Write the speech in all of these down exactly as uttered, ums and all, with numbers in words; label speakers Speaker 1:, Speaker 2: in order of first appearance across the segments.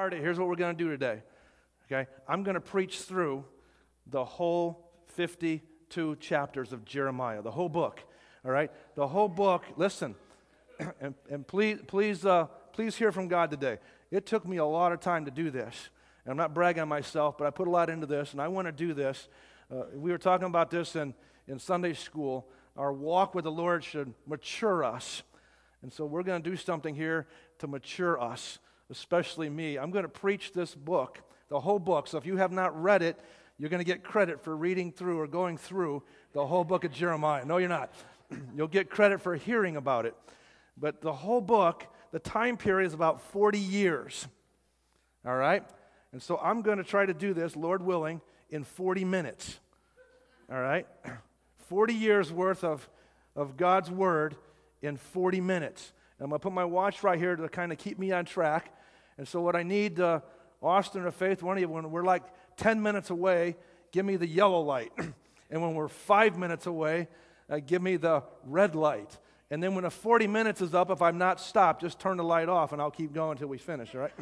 Speaker 1: started, here's what we're going to do today. Okay? I'm going to preach through the whole fifty-two chapters of Jeremiah, the whole book. All right? The whole book, listen, and, and please, please, uh, please hear from God today. It took me a lot of time to do this. And I'm not bragging on myself, but I put a lot into this, and I want to do this. Uh, we were talking about this in, in Sunday school. Our walk with the Lord should mature us. And so we're going to do something here to mature us, especially me. I'm going to preach this book, the whole book. So if you have not read it, you're going to get credit for reading through or going through the whole book of Jeremiah. No, you're not. You'll get credit for hearing about it. But the whole book, the time period is about forty years. All right? And so I'm going to try to do this, Lord willing, in forty minutes. All right? forty years worth of, of God's Word in forty minutes. And I'm going to put my watch right here to kind of keep me on track. And so what I need, uh, Austin or Faith, one of you, when we're like ten minutes away, give me the yellow light. And when we're five minutes away, uh, give me the red light. And then when the forty minutes is up, if I'm not stopped, just turn the light off and I'll keep going until we finish, all right?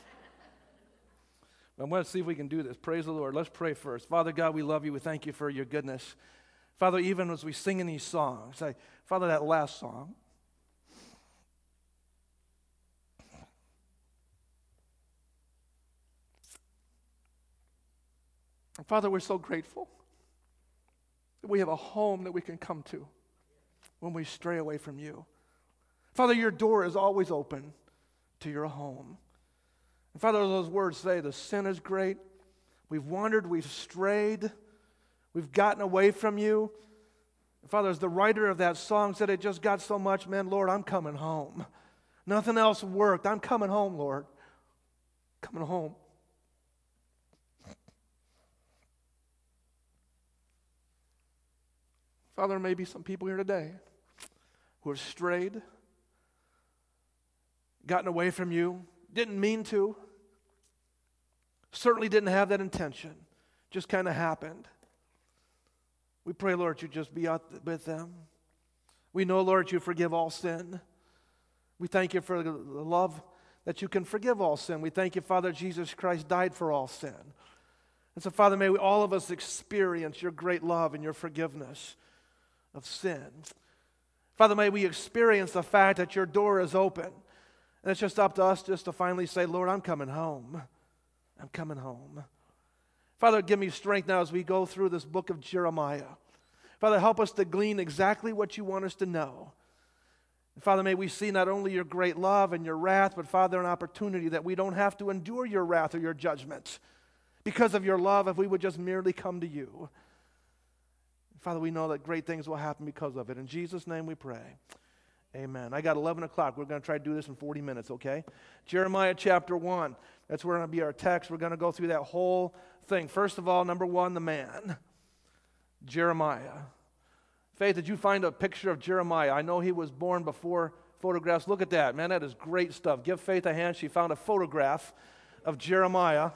Speaker 1: I'm going to see if we can do this. Praise the Lord. Let's pray first. Father God, we love you. We thank you for your goodness. Father, even as we sing in these songs, I, Father, that last song, Father, we're so grateful that we have a home that we can come to when we stray away from you. Father, your door is always open to your home. And Father, those words say the sin is great. We've wandered, we've strayed, we've gotten away from you. And Father, as the writer of that song said, it just got so much, man, Lord, I'm coming home. Nothing else worked. I'm coming home, Lord. Coming home. Father, there may be some people here today who have strayed, gotten away from you, didn't mean to, certainly didn't have that intention, just kind of happened. We pray, Lord, you just be out with them. We know, Lord, you forgive all sin. We thank you for the love that you can forgive all sin. We thank you, Father, Jesus Christ died for all sin. And so, Father, may we, all of us experience your great love and your forgiveness of sin. Father, may we experience the fact that your door is open. And it's just up to us just to finally say, Lord, I'm coming home. I'm coming home. Father, give me strength now as we go through this book of Jeremiah. Father, help us to glean exactly what you want us to know. And Father, may we see not only your great love and your wrath, but Father, an opportunity that we don't have to endure your wrath or your judgment because of your love if we would just merely come to you. Father, we know that great things will happen because of it. In Jesus' name we pray. Amen. I got eleven o'clock. We're going to try to do this in forty minutes, okay? Jeremiah chapter one. That's where going to be our text. We're going to go through that whole thing. First of all, number one, the man. Jeremiah. Faith, did you find a picture of Jeremiah? I know he was born before photographs. Look at that. Man, that is great stuff. Give Faith a hand. She found a photograph of Jeremiah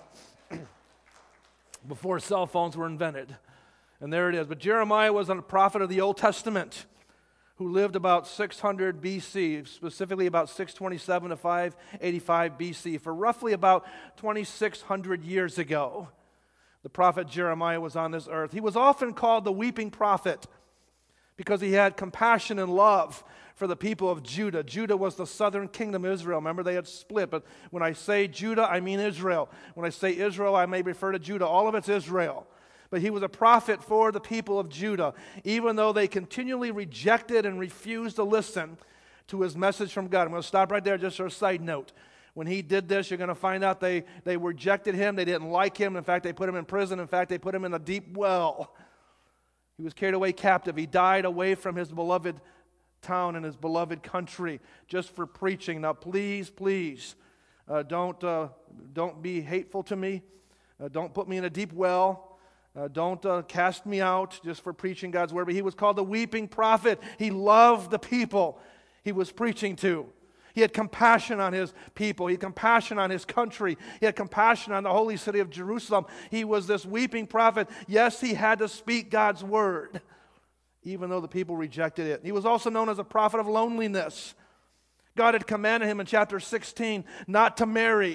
Speaker 1: before cell phones were invented. And there it is. But Jeremiah was a prophet of the Old Testament who lived about six hundred B C, specifically about six twenty-seven to five eighty-five B C, for roughly about twenty-six hundred years ago. The prophet Jeremiah was on this earth. He was often called the weeping prophet because he had compassion and love for the people of Judah. Judah was the southern kingdom of Israel. Remember, they had split, but when I say Judah, I mean Israel. When I say Israel, I may refer to Judah. All of it's Israel. But he was a prophet for the people of Judah, even though they continually rejected and refused to listen to his message from God. I'm going to stop right there just for a side note. When he did this, you're going to find out they, they rejected him. They didn't like him. In fact, they put him in prison. In fact, they put him in a deep well. He was carried away captive. He died away from his beloved town and his beloved country just for preaching. Now, please, please, uh, don't, uh, don't be hateful to me. Uh, don't put me in a deep well. Uh, don't uh, cast me out just for preaching God's word. But he was called the weeping prophet. He loved the people he was preaching to. He had compassion on his people. He had compassion on his country. He had compassion on the holy city of Jerusalem. He was this weeping prophet. Yes, he had to speak God's word, even though the people rejected it. He was also known as a prophet of loneliness. God had commanded him in chapter sixteen not to marry,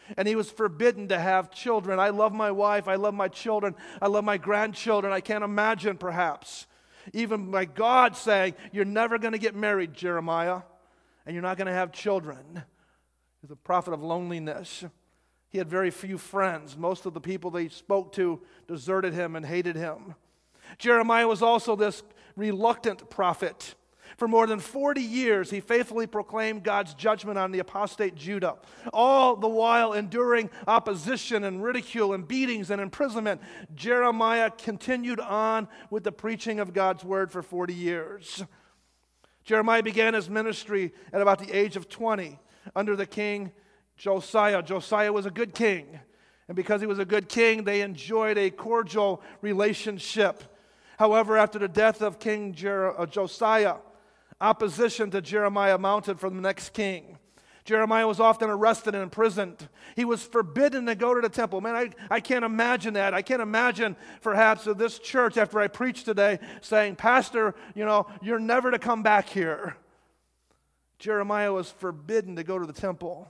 Speaker 1: And he was forbidden to have children. I love my wife. I love my children. I love my grandchildren. I can't imagine, perhaps, even my God saying, you're never going to get married, Jeremiah, and you're not going to have children. He's a prophet of loneliness. He had very few friends. Most of the people they spoke to deserted him and hated him. Jeremiah was also this reluctant prophet. For more than forty years, he faithfully proclaimed God's judgment on the apostate Judah, all the while enduring opposition and ridicule and beatings and imprisonment. Jeremiah continued on with the preaching of God's word for forty years. Jeremiah began his ministry at about the age of twenty under the king Josiah. Josiah was a good king, and because he was a good king, they enjoyed a cordial relationship. However, after the death of King Jer- uh, Josiah, opposition to Jeremiah mounted from the next king. Jeremiah was often arrested and imprisoned. He was forbidden to go to the temple. Man, I, I can't imagine that. I can't imagine perhaps of this church after I preach today saying, Pastor, you know, you're never to come back here. Jeremiah was forbidden to go to the temple.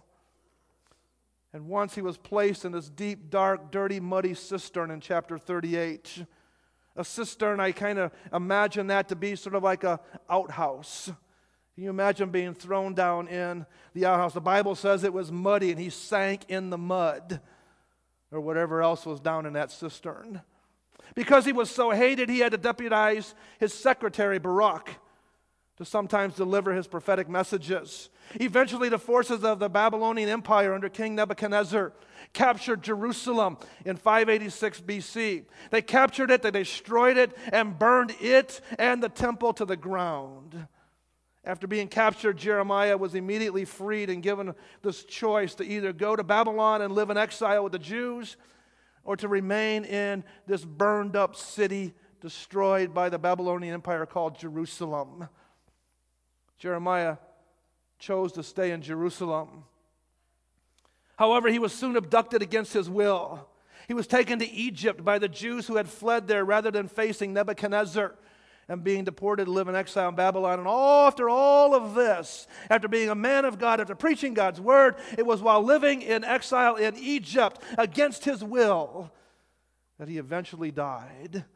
Speaker 1: And once he was placed in this deep, dark, dirty, muddy cistern in chapter thirty-eight. A cistern, I kind of imagine that to be sort of like a outhouse. Can you imagine being thrown down in the outhouse? The Bible says it was muddy and he sank in the mud or whatever else was down in that cistern. Because he was so hated, he had to deputize his secretary, Baruch, to sometimes deliver his prophetic messages. Eventually, the forces of the Babylonian Empire under King Nebuchadnezzar captured Jerusalem in five eighty-six B C. They captured it, they destroyed it, and burned it and the temple to the ground. After being captured, Jeremiah was immediately freed and given this choice to either go to Babylon and live in exile with the Jews, or to remain in this burned up city destroyed by the Babylonian Empire called Jerusalem. Jeremiah chose to stay in Jerusalem. However, he was soon abducted against his will. He was taken to Egypt by the Jews who had fled there rather than facing Nebuchadnezzar and being deported to live in exile in Babylon. And all after all of this, after being a man of God, after preaching God's word, it was while living in exile in Egypt against his will that he eventually died.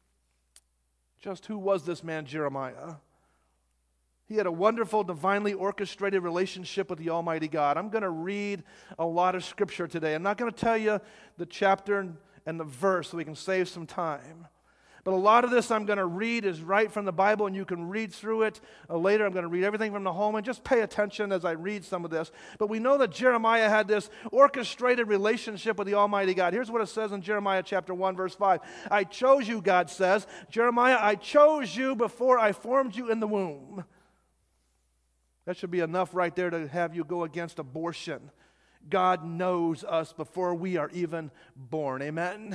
Speaker 1: Just who was this man, Jeremiah? He had a wonderful, divinely orchestrated relationship with the Almighty God. I'm going to read a lot of Scripture today. I'm not going to tell you the chapter and the verse so we can save some time. But a lot of this I'm going to read is right from the Bible, and you can read through it uh, later. I'm going to read everything from the home, and just pay attention as I read some of this. But we know that Jeremiah had this orchestrated relationship with the Almighty God. Here's what it says in Jeremiah chapter one, verse five. I chose you, God says. Jeremiah, I chose you before I formed you in the womb. That should be enough right there to have you go against abortion. God knows us before we are even born. Amen?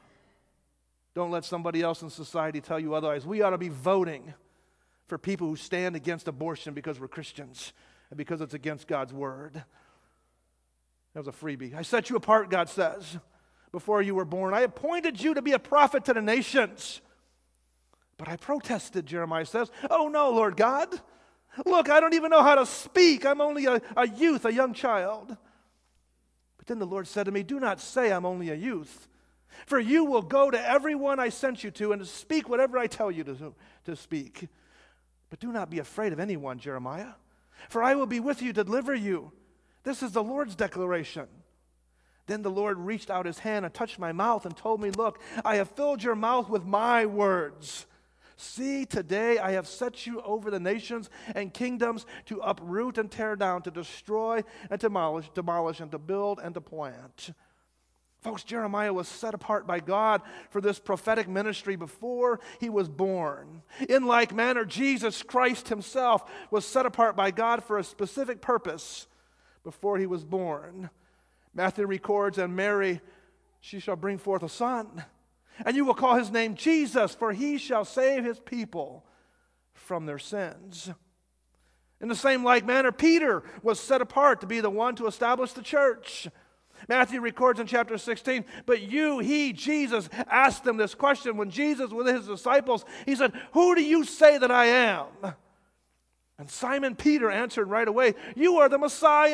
Speaker 1: Don't let somebody else in society tell you otherwise. We ought to be voting for people who stand against abortion because we're Christians and because it's against God's word. That was a freebie. I set you apart, God says, before you were born. I appointed you to be a prophet to the nations. But I protested, Jeremiah says. Oh no, Lord God. Look, I don't even know how to speak. I'm only a, a youth, a young child. But then the Lord said to me, do not say I'm only a youth. For you will go to everyone I sent you to and to speak whatever I tell you to, to speak. But do not be afraid of anyone, Jeremiah. For I will be with you to deliver you. This is the Lord's declaration. Then the Lord reached out his hand and touched my mouth and told me, look, I have filled your mouth with my words. See, today I have set you over the nations and kingdoms to uproot and tear down, to destroy and demolish, demolish and to build and to plant. Folks, Jeremiah was set apart by God for this prophetic ministry before he was born. In like manner, Jesus Christ himself was set apart by God for a specific purpose before he was born. Matthew records, and Mary, she shall bring forth a son, and you will call his name Jesus, for he shall save his people from their sins. In the same like manner, Peter was set apart to be the one to establish the church. Matthew records in chapter sixteen, but you, he, Jesus, asked them this question when Jesus was with his disciples. He said, who do you say that I am? And Simon Peter answered right away, you are the Messiah.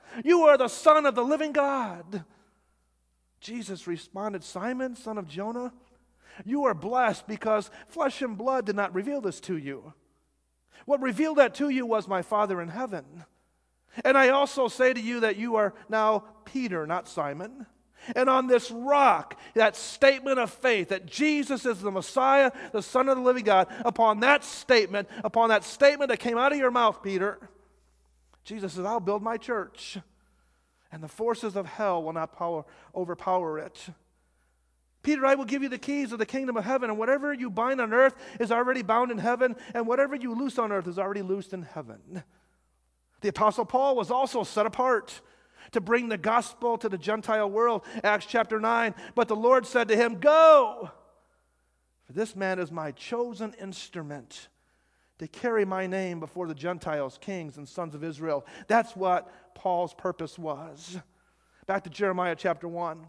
Speaker 1: You are the Son of the living God. Jesus responded, Simon, son of Jonah, you are blessed because flesh and blood did not reveal this to you. What revealed that to you was my Father in heaven. And I also say to you that you are now Peter, not Simon. And on this rock, that statement of faith that Jesus is the Messiah, the Son of the living God, upon that statement, upon that statement that came out of your mouth, Peter, Jesus says, I'll build my church, and the forces of hell will not power, overpower it. Peter, I will give you the keys of the kingdom of heaven, and whatever you bind on earth is already bound in heaven, and whatever you loose on earth is already loosed in heaven. The Apostle Paul was also set apart to bring the gospel to the Gentile world. Acts chapter nine, but the Lord said to him, go, for this man is my chosen instrument to carry my name before the Gentiles, kings, and sons of Israel. That's what Paul's purpose was. Back to Jeremiah chapter one.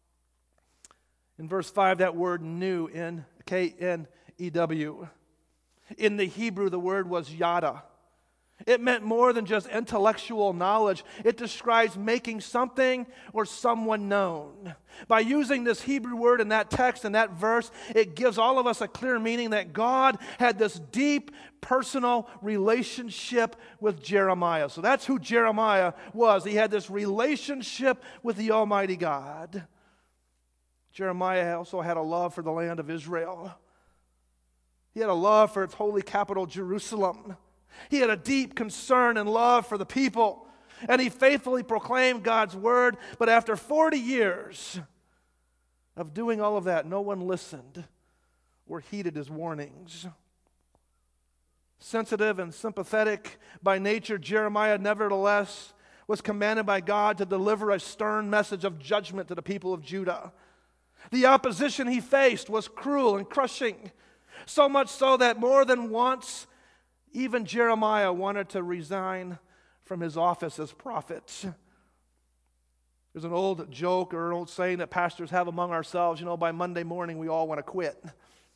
Speaker 1: In verse five, that word new, in K N E W. In the Hebrew, the word was yada. It meant more than just intellectual knowledge. It describes making something or someone known. By using this Hebrew word in that text and that verse, it gives all of us a clear meaning that God had this deep personal relationship with Jeremiah. So that's who Jeremiah was. He had this relationship with the Almighty God. Jeremiah also had a love for the land of Israel. He had a love for its holy capital, Jerusalem. He had a deep concern and love for the people, and he faithfully proclaimed God's word. But after forty years of doing all of that, no one listened or heeded his warnings. Sensitive and sympathetic by nature, Jeremiah nevertheless was commanded by God to deliver a stern message of judgment to the people of Judah. The opposition he faced was cruel and crushing, so much so that more than once, even Jeremiah wanted to resign from his office as prophet. There's an old joke or an old saying that pastors have among ourselves, you know, by Monday morning we all want to quit.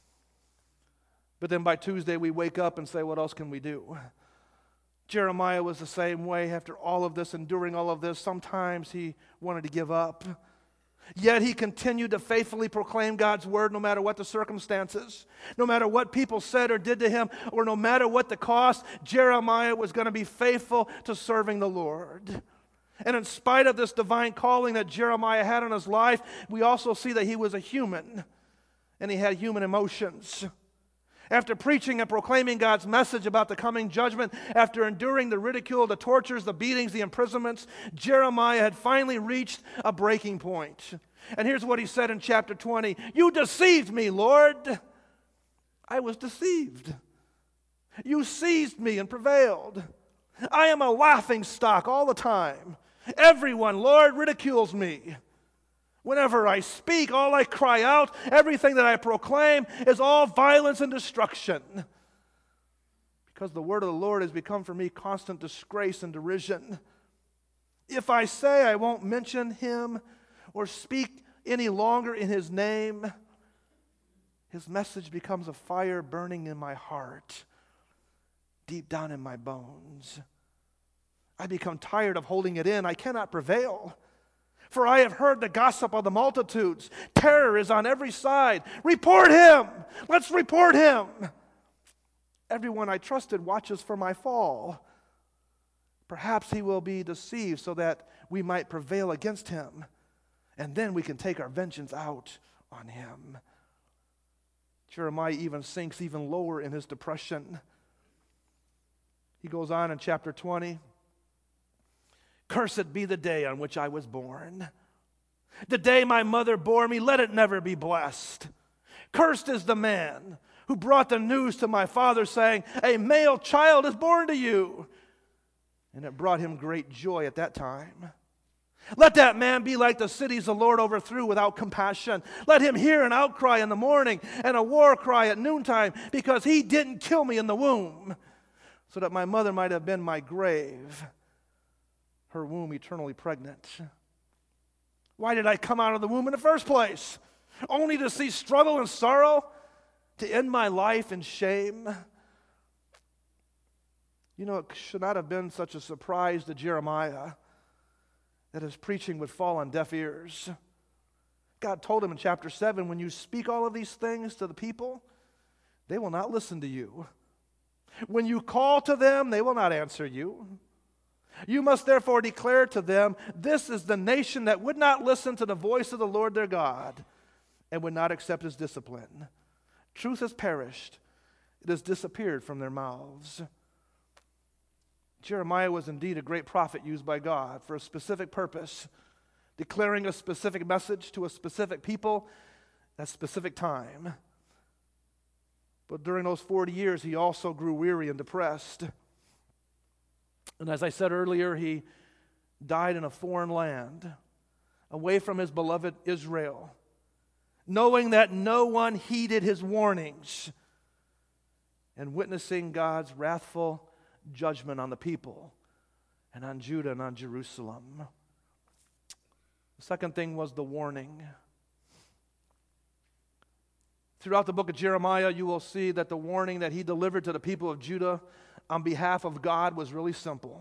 Speaker 1: But then by Tuesday we wake up and say, what else can we do? Jeremiah was the same way. After all of this, enduring all of this, sometimes he wanted to give up. Yet he continued to faithfully proclaim God's word no matter what the circumstances, no matter what people said or did to him, or no matter what the cost. Jeremiah was going to be faithful to serving the Lord. And in spite of this divine calling that Jeremiah had on his life, we also see that he was a human, and he had human emotions. After preaching and proclaiming God's message about the coming judgment, after enduring the ridicule, the tortures, the beatings, the imprisonments, Jeremiah had finally reached a breaking point. And here's what he said in chapter twenty. You deceived me, Lord. I was deceived. You seized me and prevailed. I am a laughing stock all the time. Everyone, Lord, ridicules me. Whenever I speak, all I cry out, everything that I proclaim is all violence and destruction. Because the word of the Lord has become for me constant disgrace and derision. If I say I won't mention him or speak any longer in his name, his message becomes a fire burning in my heart, deep down in my bones. I become tired of holding it in. I cannot prevail. For I have heard the gossip of the multitudes. Terror is on every side. Report him! Let's report him! Everyone I trusted watches for my fall. Perhaps he will be deceived so that we might prevail against him. And then we can take our vengeance out on him. Jeremiah even sinks even lower in his depression. He goes on in chapter twenty. Cursed be the day on which I was born. The day my mother bore me, let it never be blessed. Cursed is the man who brought the news to my father, saying, a male child is born to you. And it brought him great joy at that time. Let that man be like the cities the Lord overthrew without compassion. Let him hear an outcry in the morning and a war cry at noontime, because he didn't kill me in the womb, so that my mother might have been my grave, her womb eternally pregnant. Why did I come out of the womb in the first place? Only to see struggle and sorrow, to end my life in shame. You know, it should not have been such a surprise to Jeremiah that his preaching would fall on deaf ears. God told him in chapter seven, when you speak all of these things to the people, they will not listen to you. When you call to them, they will not answer you. You must therefore declare to them, this is the nation that would not listen to the voice of the Lord their God and would not accept his discipline. Truth has perished. It has disappeared from their mouths. Jeremiah was indeed a great prophet used by God for a specific purpose, declaring a specific message to a specific people at a specific time. But during those forty years, he also grew weary and depressed. And as I said earlier, he died in a foreign land, away from his beloved Israel, knowing that no one heeded his warnings, and witnessing God's wrathful judgment on the people and on Judah and on Jerusalem. The second thing was the warning. Throughout the book of Jeremiah, you will see that the warning that he delivered to the people of Judah on behalf of God was really simple.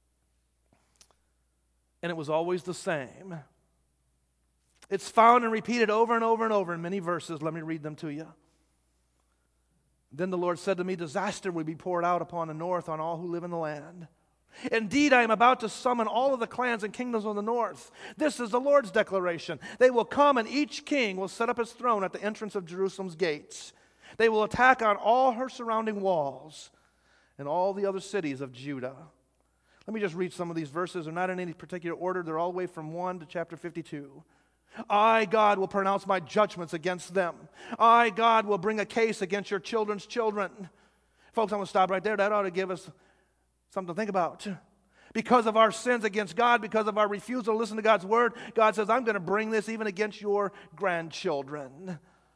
Speaker 1: And it was always the same. It's found and repeated over and over and over in many verses. Let me read them to you. Then the Lord said to me, disaster will be poured out upon the north on all who live in the land. Indeed, I am about to summon all of the clans and kingdoms of the north. This is the Lord's declaration. They will come, and each king will set up his throne at the entrance of Jerusalem's gates. They will attack on all her surrounding walls and all the other cities of Judah. Let me just read some of these verses. They're not in any particular order. They're all the way from one to chapter fifty-two. I, God, will pronounce my judgments against them. I, God, will bring a case against your children's children. Folks, I'm going to stop right there. That ought to give us something to think about. Because of our sins against God, because of our refusal to listen to God's word, God says, I'm going to bring this even against your grandchildren.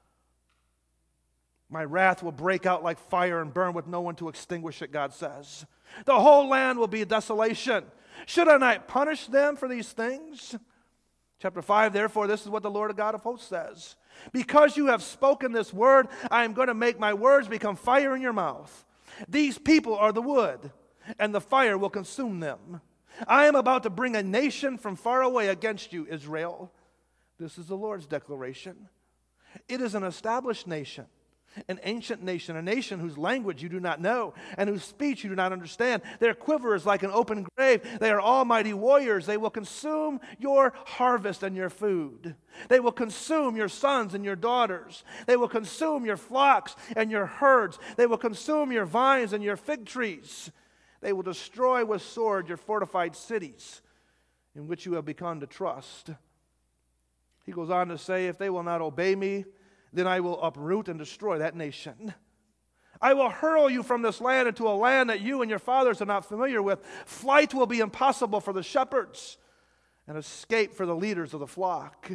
Speaker 1: My wrath will break out like fire and burn with no one to extinguish it, God says. The whole land will be a desolation. Should I not punish them for these things? Chapter five, therefore, this is what the Lord God of hosts says. Because you have spoken this word, I am going to make my words become fire in your mouth. These people are the wood, and the fire will consume them. I am about to bring a nation from far away against you, Israel. This is the Lord's declaration. It is an established nation, an ancient nation, a nation whose language you do not know and whose speech you do not understand. Their quiver is like an open grave. They are almighty warriors. They will consume your harvest and your food. They will consume your sons and your daughters. They will consume your flocks and your herds. They will consume your vines and your fig trees. They will destroy with sword your fortified cities in which you have begun to trust. He goes on to say, if they will not obey me, then I will uproot and destroy that nation. I will hurl you from this land into a land that you and your fathers are not familiar with. Flight will be impossible for the shepherds and escape for the leaders of the flock.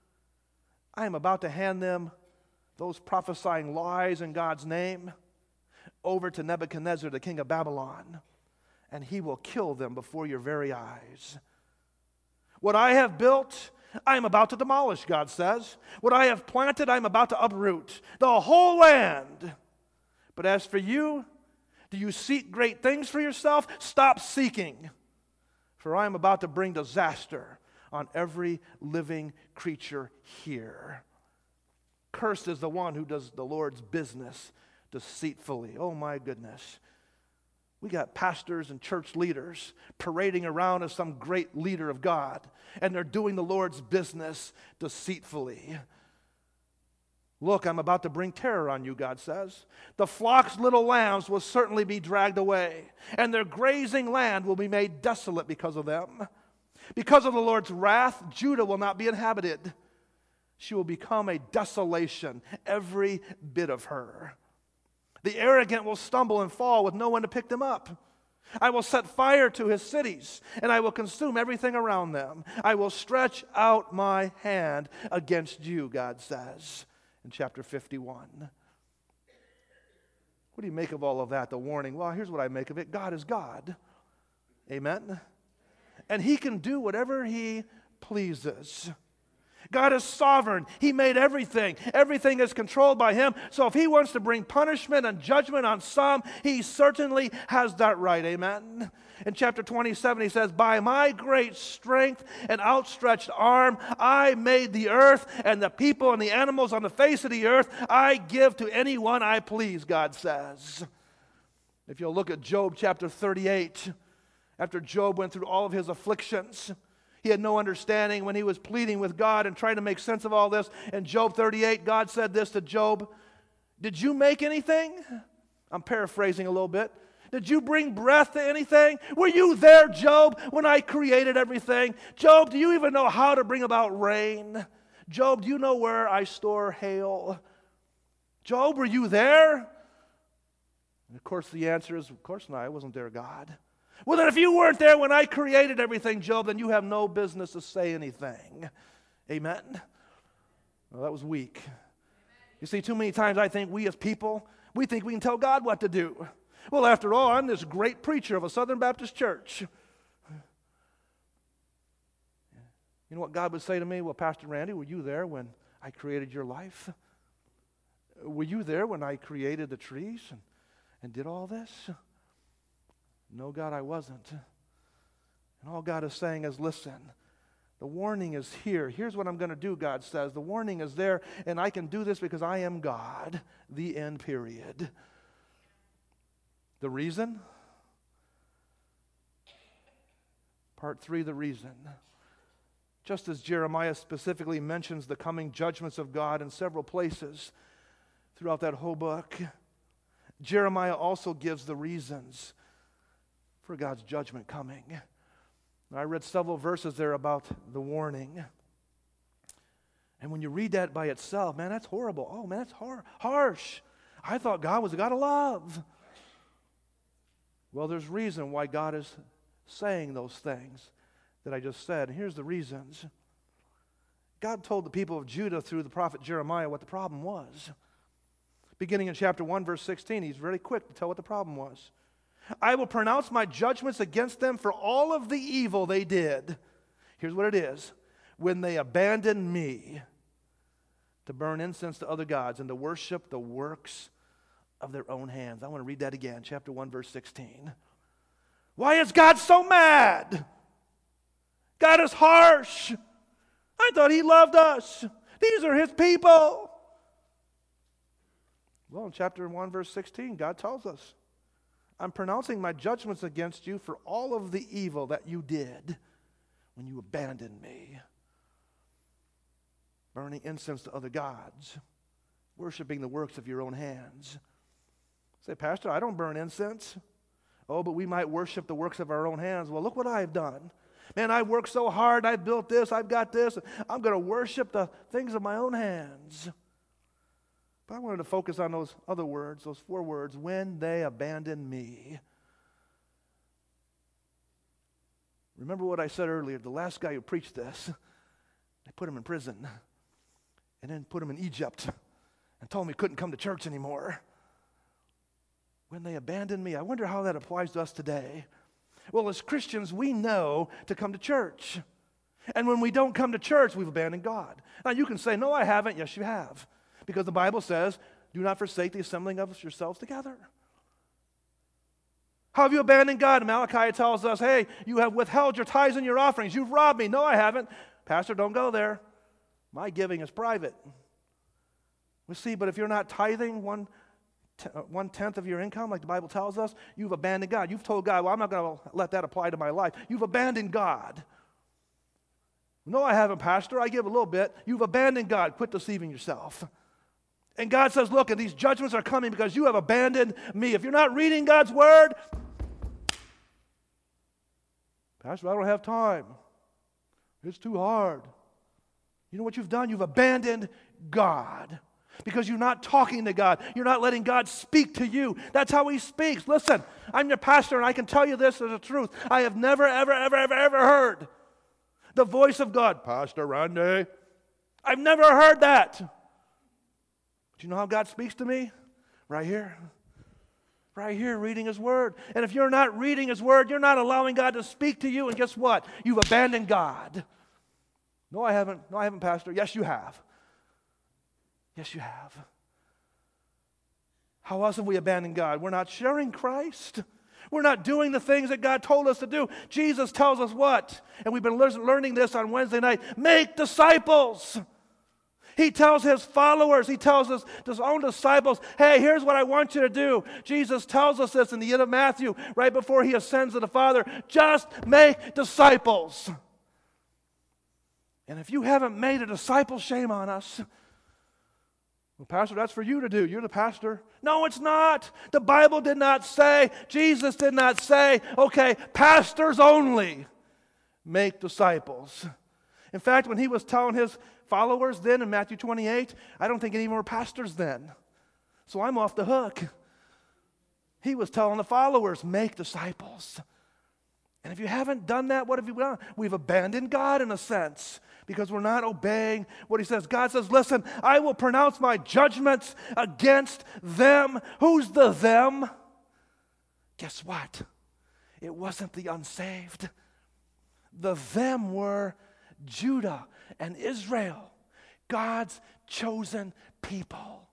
Speaker 1: I am about to hand them, those prophesying lies in God's name, over to Nebuchadnezzar, the king of Babylon, and he will kill them before your very eyes. What I have built, I am about to demolish, God says. What I have planted, I am about to uproot. The whole land. But as for you, do you seek great things for yourself? Stop seeking. For I am about to bring disaster on every living creature here. Cursed is the one who does the Lord's business deceitfully. Oh my goodness. We got pastors and church leaders parading around as some great leader of God, and they're doing the Lord's business deceitfully. Look, I'm about to bring terror on you, God says. The flock's little lambs will certainly be dragged away, and their grazing land will be made desolate because of them. Because of the Lord's wrath, Judah will not be inhabited. She will become a desolation, every bit of her. The arrogant will stumble and fall with no one to pick them up. I will set fire to his cities, and I will consume everything around them. I will stretch out my hand against you, God says in chapter fifty-one. What do you make of all of that, the warning? Well, here's what I make of it. God is God. Amen? And he can do whatever he pleases. God is sovereign. He made everything. Everything is controlled by Him. So if He wants to bring punishment and judgment on some, He certainly has that right. Amen? In chapter twenty-seven, He says, by my great strength and outstretched arm, I made the earth and the people and the animals on the face of the earth. I give to anyone I please, God says. If you'll look at Job chapter thirty-eight, after Job went through all of his afflictions, he had no understanding when he was pleading with God and trying to make sense of all this. In Job thirty-eight, God said this to Job, did you make anything? I'm paraphrasing a little bit. Did you bring breath to anything? Were you there, Job, when I created everything? Job, do you even know how to bring about rain? Job, do you know where I store hail? Job, were you there? And of course the answer is, of course not, I wasn't there, God. Well, then if you weren't there when I created everything, Job, then you have no business to say anything. Amen? Well, that was weak. You see, too many times I think we as people, we think we can tell God what to do. Well, after all, I'm this great preacher of a Southern Baptist church. You know what God would say to me? Well, Pastor Randy, were you there when I created your life? Were you there when I created the trees and, and did all this? No, God, I wasn't. And all God is saying is, listen, the warning is here. Here's what I'm going to do, God says. The warning is there, and I can do this because I am God. The end, period. The reason? Part three, the reason. Just as Jeremiah specifically mentions the coming judgments of God in several places throughout that whole book, Jeremiah also gives the reasons for God's judgment coming. I read several verses there about the warning. And when you read that by itself, man, that's horrible. Oh, man, that's har- harsh. I thought God was a God of love. Well, there's reason why God is saying those things that I just said. And here's the reasons. God told the people of Judah through the prophet Jeremiah what the problem was. Beginning in chapter one, verse sixteen, he's very quick to tell what the problem was. I will pronounce my judgments against them for all of the evil they did. Here's what it is. When they abandoned me to burn incense to other gods and to worship the works of their own hands. I want to read that again, chapter one, verse sixteen. Why is God so mad? God is harsh. I thought He loved us. These are His people. Well, in chapter one, verse sixteen, God tells us, I'm pronouncing my judgments against you for all of the evil that you did when you abandoned me. Burning incense to other gods, worshiping the works of your own hands. Say, Pastor, I don't burn incense. Oh, but we might worship the works of our own hands. Well, look what I've done. Man, I worked so hard. I built this. I've got this. I'm going to worship the things of my own hands. But I wanted to focus on those other words, those four words, when they abandoned me. Remember what I said earlier, the last guy who preached this, they put him in prison and then put him in Egypt and told him he couldn't come to church anymore. When they abandoned me, I wonder how that applies to us today. Well, as Christians, we know to come to church. And when we don't come to church, we've abandoned God. Now, you can say, no, I haven't. Yes, you have. Because the Bible says, do not forsake the assembling of yourselves together. How have you abandoned God? Malachi tells us, hey, you have withheld your tithes and your offerings. You've robbed me. No, I haven't. Pastor, don't go there. My giving is private. We see, but if you're not tithing one, t- one-tenth of your income, like the Bible tells us, you've abandoned God. You've told God, well, I'm not going to let that apply to my life. You've abandoned God. No, I haven't, Pastor. I give a little bit. You've abandoned God. Quit deceiving yourself. And God says, look, and these judgments are coming because you have abandoned me. If you're not reading God's word, Pastor, I don't have time. It's too hard. You know what you've done? You've abandoned God because you're not talking to God. You're not letting God speak to you. That's how He speaks. Listen, I'm your pastor, and I can tell you this as a truth. I have never, ever, ever, ever, ever heard the voice of God, Pastor Randy. I've never heard that. Do you know how God speaks to me? Right here. Right here, reading His Word. And if you're not reading His Word, you're not allowing God to speak to you. And guess what? You've abandoned God. No, I haven't. No, I haven't, Pastor. Yes, you have. Yes, you have. How else have we abandoned God? We're not sharing Christ. We're not doing the things that God told us to do. Jesus tells us what? And we've been learning this on Wednesday night. Make disciples. He tells his followers, he tells us, his own disciples, hey, here's what I want you to do. Jesus tells us this in the end of Matthew, right before he ascends to the Father. Just make disciples. And if you haven't made a disciple, shame on us. Well, Pastor, that's for you to do. You're the pastor. No, it's not. The Bible did not say, Jesus did not say, okay, pastors only make disciples. In fact, when he was telling his followers then in Matthew twenty-eight, I don't think any more pastors then. So I'm off the hook. He was telling the followers, make disciples. And if you haven't done that, what have you done? We've abandoned God in a sense because we're not obeying what he says. God says, listen, I will pronounce my judgments against them. Who's the them? Guess what? It wasn't the unsaved. The them were Judah and Israel, God's chosen people.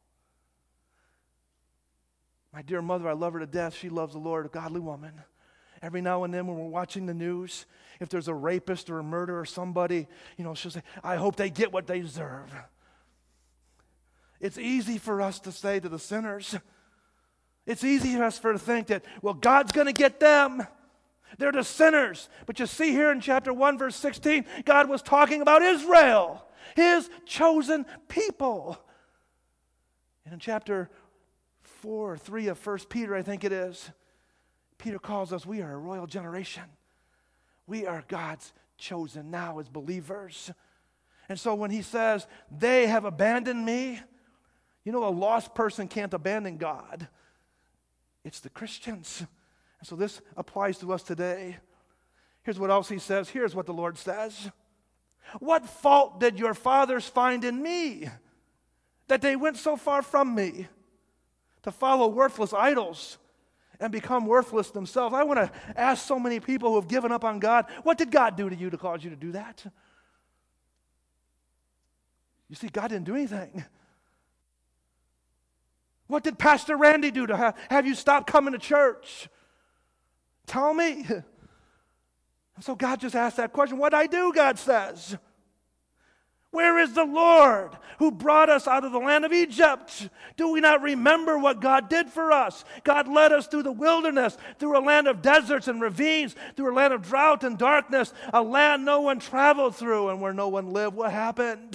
Speaker 1: My dear mother, I love her to death. She loves the Lord, a godly woman. Every now and then when we're watching the news, if there's a rapist or a murderer or somebody, you know, she'll say, I hope they get what they deserve. It's easy for us to say to the sinners, it's easy for us for to think that, well, God's going to get them. They're the sinners. But you see here in chapter one, verse sixteen, God was talking about Israel, his chosen people. And in chapter four or three of First Peter, I think it is, Peter calls us, we are a royal generation. We are God's chosen now as believers. And so when he says, they have abandoned me, you know, a lost person can't abandon God. It's the Christians. And so this applies to us today. Here's what else he says. Here's what the Lord says. What fault did your fathers find in me, that they went so far from me to follow worthless idols and become worthless themselves? I want to ask so many people who have given up on God, what did God do to you to cause you to do that? You see, God didn't do anything. What did Pastor Randy do to have, have you stop coming to church? Tell me. And so God just asked that question. What did I do, God says? Where is the Lord who brought us out of the land of Egypt? Do we not remember what God did for us? God led us through the wilderness, through a land of deserts and ravines, through a land of drought and darkness, a land no one traveled through and where no one lived. What happened?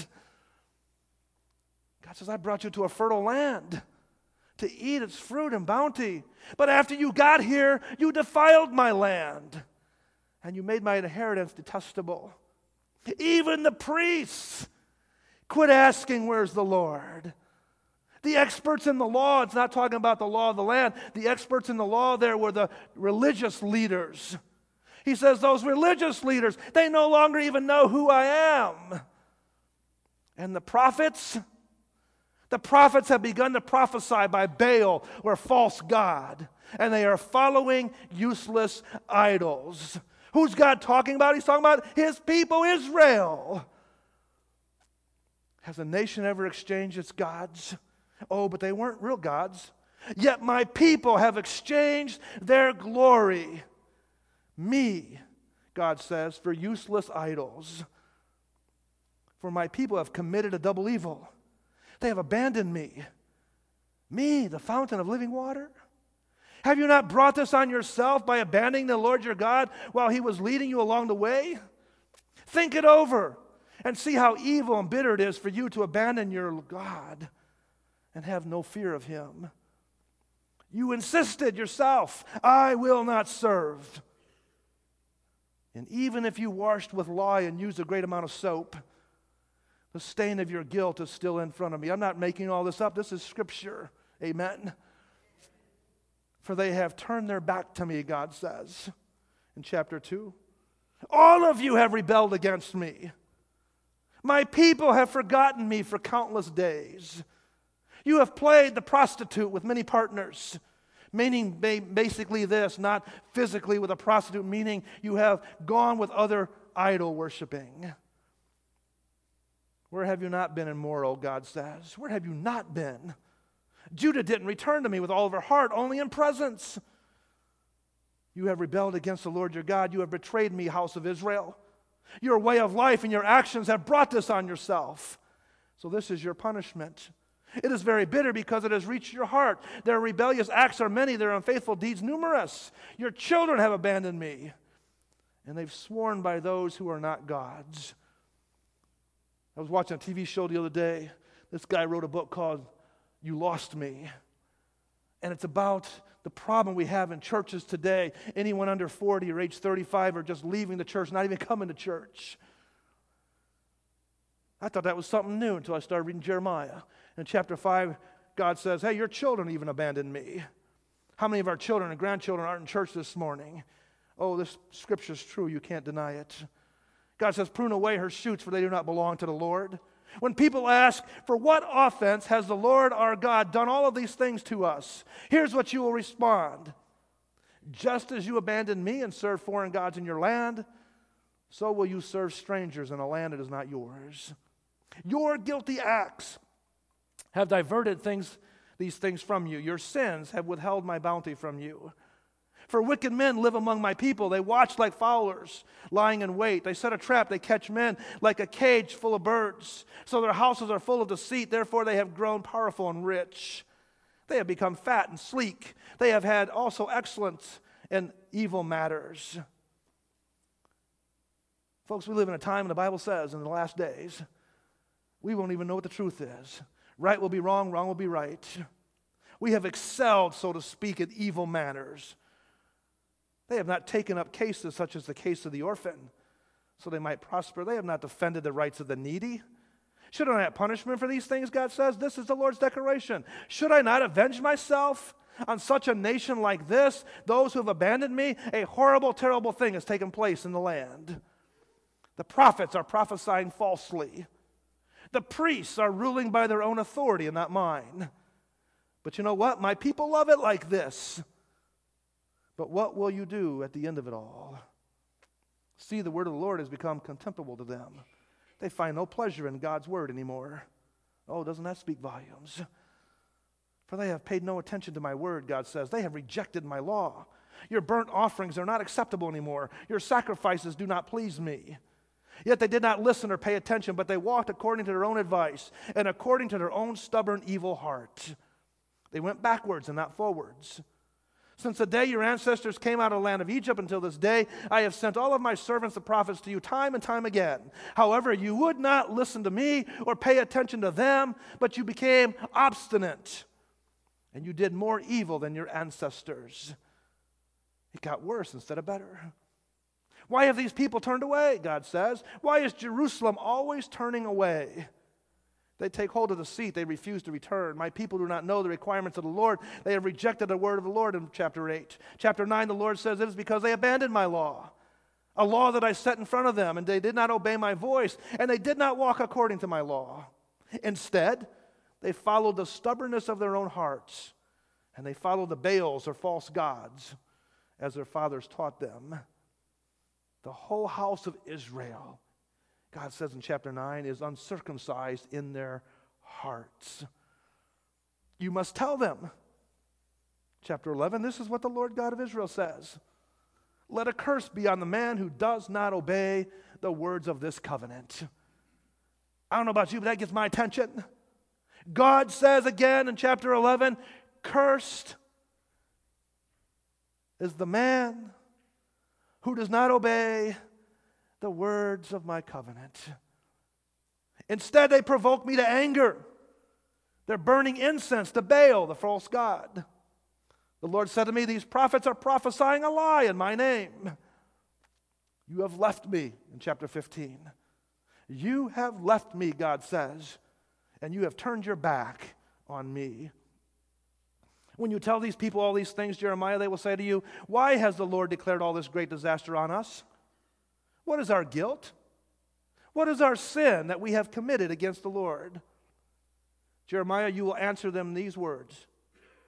Speaker 1: God says, I brought you to a fertile land to eat its fruit and bounty. But after you got here, you defiled my land, and you made my inheritance detestable. Even the priests quit asking, where's the Lord? The experts in the law, it's not talking about the law of the land. The experts in the law there were the religious leaders. He says those religious leaders, they no longer even know who I am. And the prophets, the prophets have begun to prophesy by Baal or false god, and they are following useless idols. Who's God talking about? He's talking about his people, Israel. Has a nation ever exchanged its gods? Oh, but they weren't real gods. Yet my people have exchanged their glory, me, God says, for useless idols. For my people have committed a double evil. They have abandoned me, me, the fountain of living water. Have you not brought this on yourself by abandoning the Lord your God while he was leading you along the way? Think it over and see how evil and bitter it is for you to abandon your God and have no fear of him. You insisted yourself, I will not serve. And even if you washed with lye and used a great amount of soap, the stain of your guilt is still in front of me. I'm not making all this up. This is Scripture. Amen. For they have turned their back to me, God says in chapter two. All of you have rebelled against me. My people have forgotten me for countless days. You have played the prostitute with many partners, meaning basically this, not physically with a prostitute, meaning you have gone with other idol worshiping. Where have you not been immoral, God says? Where have you not been? Judah didn't return to me with all of her heart, only in presence. You have rebelled against the Lord your God. You have betrayed me, house of Israel. Your way of life and your actions have brought this on yourself. So this is your punishment. It is very bitter because it has reached your heart. Their rebellious acts are many, their unfaithful deeds numerous. Your children have abandoned me, and they've sworn by those who are not God's. I was watching a T V show the other day. This guy wrote a book called You Lost Me. And it's about the problem we have in churches today. Anyone under forty or age thirty-five are just leaving the church, not even coming to church. I thought that was something new until I started reading Jeremiah. In chapter five, God says, hey, your children even abandoned me. How many of our children and grandchildren aren't in church this morning? Oh, this scripture is true. You can't deny it. God says, prune away her shoots, for they do not belong to the Lord. When people ask, for what offense has the Lord our God done all of these things to us? Here's what you will respond. Just as you abandoned me and served foreign gods in your land, so will you serve strangers in a land that is not yours. Your guilty acts have diverted things, these things from you. Your sins have withheld my bounty from you. For wicked men live among my people. They watch like fowlers, lying in wait. They set a trap. They catch men like a cage full of birds. So their houses are full of deceit. Therefore they have grown powerful and rich. They have become fat and sleek. They have had also excellence in evil matters. Folks, we live in a time, and the Bible says, in the last days, we won't even know what the truth is. Right will be wrong, wrong will be right. We have excelled, so to speak, in evil manners. They have not taken up cases such as the case of the orphan, so they might prosper. They have not defended the rights of the needy. Should I not have punishment for these things, God says? This is the Lord's declaration. Should I not avenge myself on such a nation like this? Those who have abandoned me? A horrible, terrible thing has taken place in the land. The prophets are prophesying falsely. The priests are ruling by their own authority and not mine. But you know what? My people love it like this. But what will you do at the end of it all? See, the word of the Lord has become contemptible to them. They find no pleasure in God's word anymore. Oh, doesn't that speak volumes? For they have paid no attention to my word, God says. They have rejected my law. Your burnt offerings are not acceptable anymore. Your sacrifices do not please me. Yet they did not listen or pay attention, but they walked according to their own advice and according to their own stubborn, evil heart. They went backwards and not forwards. Since the day your ancestors came out of the land of Egypt until this day, I have sent all of my servants the prophets to you time and time again. However, you would not listen to me or pay attention to them, but you became obstinate, and you did more evil than your ancestors. It got worse instead of better. Why have these people turned away, God says? Why is Jerusalem always turning away? They take hold of the seat. They refuse to return. My people do not know the requirements of the Lord. They have rejected the word of the Lord in chapter eight. Chapter nine, the Lord says, it is because they abandoned my law, a law that I set in front of them, and they did not obey my voice, and they did not walk according to my law. Instead, they followed the stubbornness of their own hearts, and they followed the Baals or false gods, as their fathers taught them. The whole house of Israel, God says in chapter nine, is uncircumcised in their hearts. You must tell them. Chapter eleven, this is what the Lord God of Israel says. Let a curse be on the man who does not obey the words of this covenant. I don't know about you, but that gets my attention. God says again in chapter eleven, cursed is the man who does not obey the words of my covenant. Instead, they provoke me to anger. They're burning incense to Baal, the false god. The Lord said to me, these prophets are prophesying a lie in my name. You have left me, in chapter fifteen. You have left me, God says, and you have turned your back on me. When you tell these people all these things, Jeremiah, they will say to you, why has the Lord declared all this great disaster on us? What is our guilt? What is our sin that we have committed against the Lord? Jeremiah, you will answer them these words.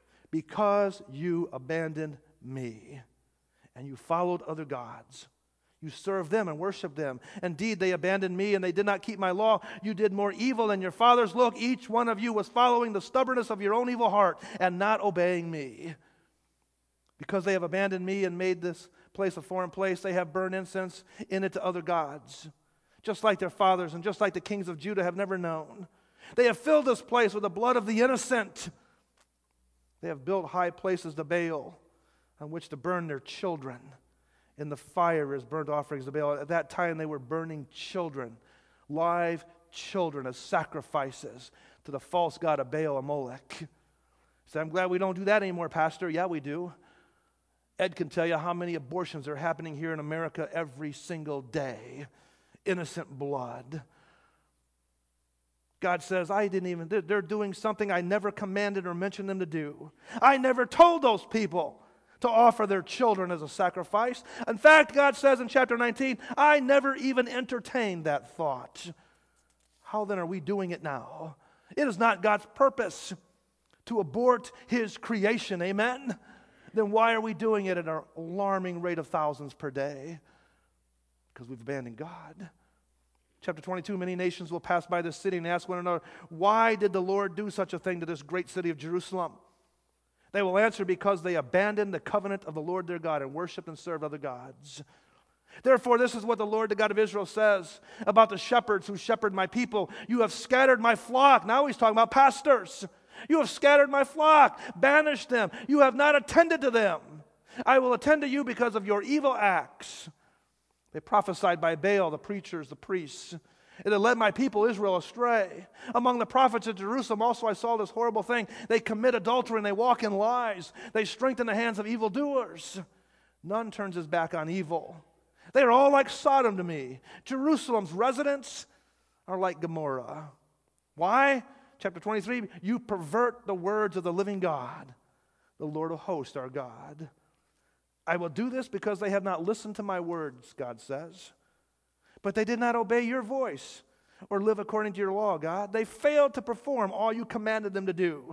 Speaker 1: Because you abandoned me and you followed other gods. You served them and worshiped them. Indeed, they abandoned me, and they did not keep my law. You did more evil than your fathers. Look, each one of you was following the stubbornness of your own evil heart and not obeying me. Because they have abandoned me and made this place a foreign place, they have burned incense in it to other gods, just like their fathers and just like the kings of Judah have never known. They have filled this place with the blood of the innocent. They have built high places to Baal on which to burn their children in the fire as burnt offerings to Baal. At that time they were burning children, live children, as sacrifices to the false god of Baal and Molech. So I'm glad we don't do that anymore, Pastor. Yeah, we do. Ed can tell you how many abortions are happening here in America every single day. Innocent blood. God says, I didn't even, they're doing something I never commanded or mentioned them to do. I never told those people to offer their children as a sacrifice. In fact, God says in chapter nineteen, I never even entertained that thought. How then are we doing it now? It is not God's purpose to abort His creation, amen? Then why are we doing it at an alarming rate of thousands per day? Because we've abandoned God. Chapter twenty-two, many nations will pass by this city and ask one another, why did the Lord do such a thing to this great city of Jerusalem? They will answer, because they abandoned the covenant of the Lord their God and worshiped and served other gods. Therefore, this is what the Lord, the God of Israel, says about the shepherds who shepherd my people. You have scattered my flock. Now he's talking about pastors. You have scattered my flock, banished them. You have not attended to them. I will attend to you because of your evil acts. They prophesied by Baal, the preachers, the priests. It had led my people Israel astray. Among the prophets of Jerusalem also I saw this horrible thing. They commit adultery and they walk in lies. They strengthen the hands of evildoers. None turns his back on evil. They are all like Sodom to me. Jerusalem's residents are like Gomorrah. Why? Chapter twenty-three, you pervert the words of the living God, the Lord of hosts, our God. I will do this because they have not listened to my words, God says. But they did not obey your voice or live according to your law, God. They failed to perform all you commanded them to do.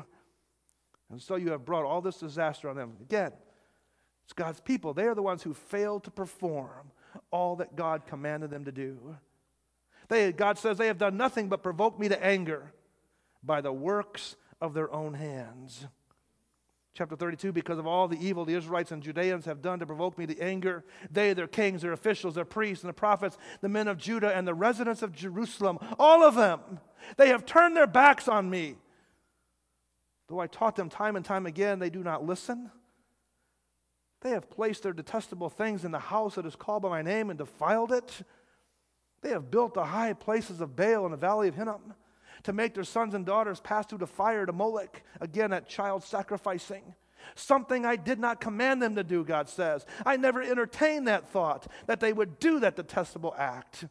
Speaker 1: And so you have brought all this disaster on them. Again, it's God's people. They are the ones who failed to perform all that God commanded them to do. They, God says, they have done nothing but provoke me to anger by the works of their own hands. Chapter thirty-two, because of all the evil the Israelites and Judeans have done to provoke me to anger, they, their kings, their officials, their priests, and the prophets, the men of Judah, and the residents of Jerusalem, all of them, they have turned their backs on me. Though I taught them time and time again, they do not listen. They have placed their detestable things in the house that is called by my name and defiled it. They have built the high places of Baal in the valley of Hinnom, to make their sons and daughters pass through the fire to Molech, again at child sacrificing. Something I did not command them to do, God says. I never entertained that thought, that they would do that detestable act.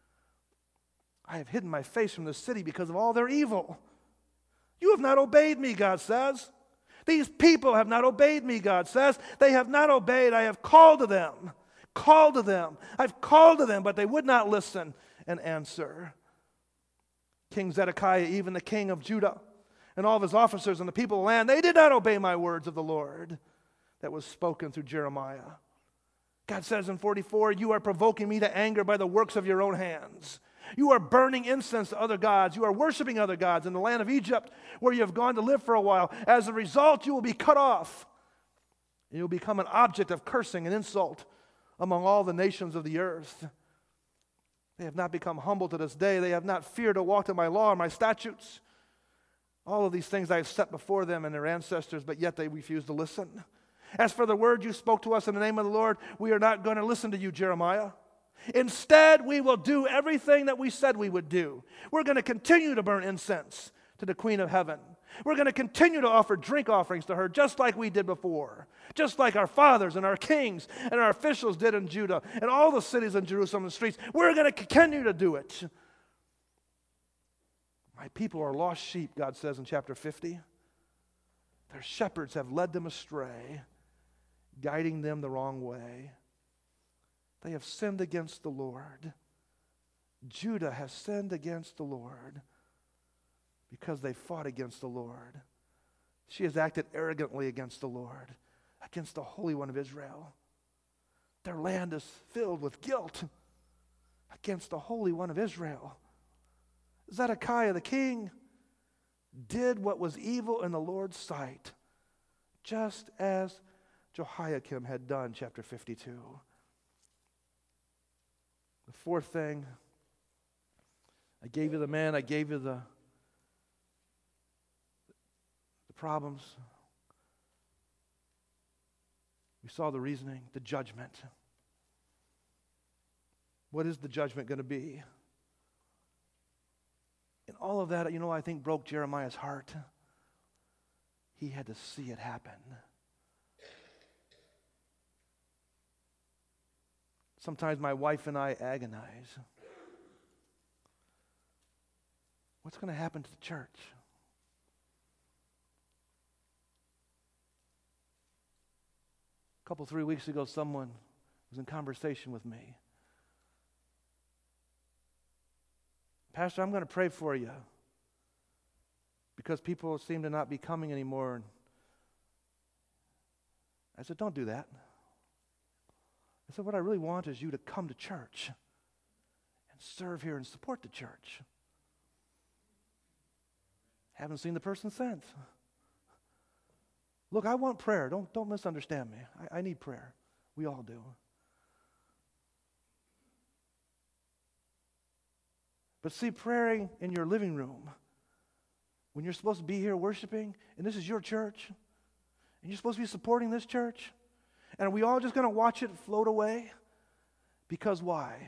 Speaker 1: I have hidden my face from the city because of all their evil. You have not obeyed me, God says. These people have not obeyed me, God says. They have not obeyed. I have called to them, called to them. I've called to them, but they would not listen and answer. King Zedekiah, even the king of Judah, and all of his officers and the people of the land, they did not obey my words of the Lord that was spoken through Jeremiah. God says in forty-four, you are provoking me to anger by the works of your own hands. You are burning incense to other gods. You are worshiping other gods in the land of Egypt, where you have gone to live for a while. As a result, you will be cut off. And you will become an object of cursing and insult among all the nations of the earth. They have not become humble to this day. They have not feared to walk in my law or my statutes. All of these things I have set before them and their ancestors, but yet they refuse to listen. As for the word you spoke to us in the name of the Lord, we are not going to listen to you, Jeremiah. Instead, we will do everything that we said we would do. We're going to continue to burn incense to the Queen of Heaven. We're going to continue to offer drink offerings to her just like we did before. Just like our fathers and our kings and our officials did in Judah and all the cities in Jerusalem and the streets. We're going to continue to do it. My people are lost sheep, God says in chapter fifty. Their shepherds have led them astray, guiding them the wrong way. They have sinned against the Lord. Judah has sinned against the Lord because they fought against the Lord. She has acted arrogantly against the Lord, against the Holy One of Israel. their land is filled with guilt against the Holy One of Israel. Zedekiah the king did what was evil in the Lord's sight, just as Jehoiakim had done, chapter fifty-two. The fourth thing, I gave you the man, I gave you the, the problems. We saw the reasoning, the judgment. What is the judgment going to be? And all of that, you know, I think broke Jeremiah's heart. He had to see it happen. Sometimes my wife and I agonize. What's going to happen to the church? A couple, three weeks ago, someone was in conversation with me. Pastor, I'm going to pray for you because people seem to not be coming anymore. I said, don't do that. I said, what I really want is you to come to church and serve here and support the church. Haven't seen the person since. Look, I want prayer. Don't, don't misunderstand me. I, I need prayer. We all do. But see, praying in your living room, when you're supposed to be here worshiping, and this is your church, and you're supposed to be supporting this church, and are we all just going to watch it float away? Because why?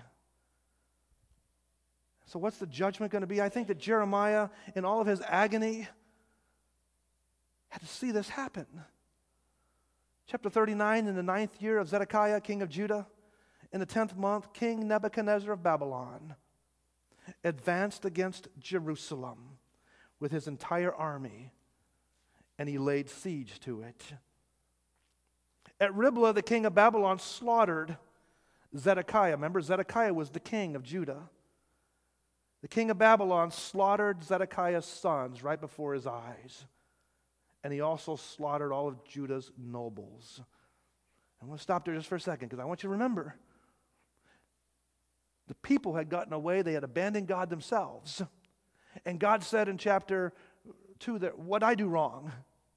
Speaker 1: So what's the judgment going to be? I think that Jeremiah, in all of his agony, had to see this happen. Chapter thirty-nine, in the ninth year of Zedekiah, king of Judah, in the tenth month, King Nebuchadnezzar of Babylon advanced against Jerusalem with his entire army, and he laid siege to it. At Riblah, the king of Babylon slaughtered Zedekiah. Remember, Zedekiah was the king of Judah. The king of Babylon slaughtered Zedekiah's sons right before his eyes. And he also slaughtered all of Judah's nobles. I'm going to stop there just for a second because I want you to remember the people had gotten away. They had abandoned God themselves. And God said in chapter two, that what I do wrong?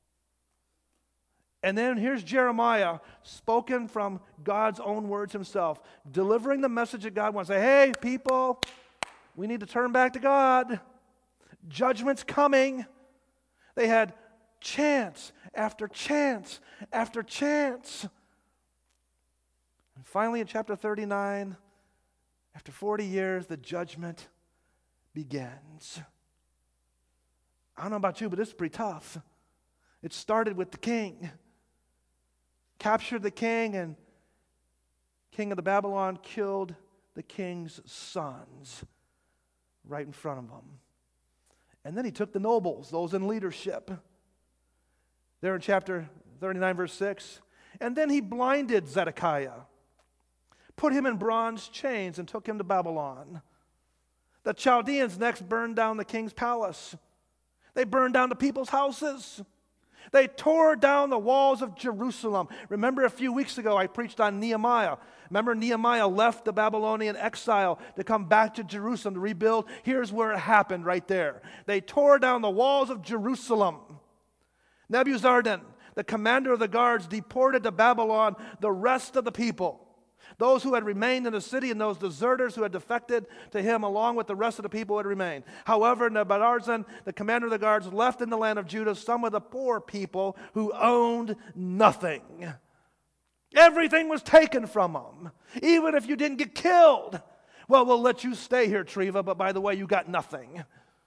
Speaker 1: And then here's Jeremiah, spoken from God's own words himself, delivering the message that God wants. Say, hey, people, we need to turn back to God. Judgment's coming. They had chance after chance after chance. And finally in chapter thirty-nine, after forty years, the judgment begins. I don't know about you, but this is pretty tough. It started with the king. Captured the king, and king of the Babylon killed the king's sons right in front of him. And then he took the nobles, those in leadership. There in chapter thirty-nine, verse six. And then he blinded Zedekiah, put him in bronze chains, and took him to Babylon. The Chaldeans next burned down the king's palace. They burned down the people's houses. They tore down the walls of Jerusalem. Remember a few weeks ago I preached on Nehemiah. Remember Nehemiah left the Babylonian exile to come back to Jerusalem to rebuild. Here's where it happened right there. They tore down the walls of Jerusalem. Nebuzaradan, the commander of the guards, deported to Babylon the rest of the people. Those who had remained in the city and those deserters who had defected to him along with the rest of the people who had remained. However, Nebuzaradan, the commander of the guards, left in the land of Judah some of the poor people who owned nothing. Everything was taken from them. Even if you didn't get killed. Well, we'll let you stay here, Treva, but by the way, you got nothing.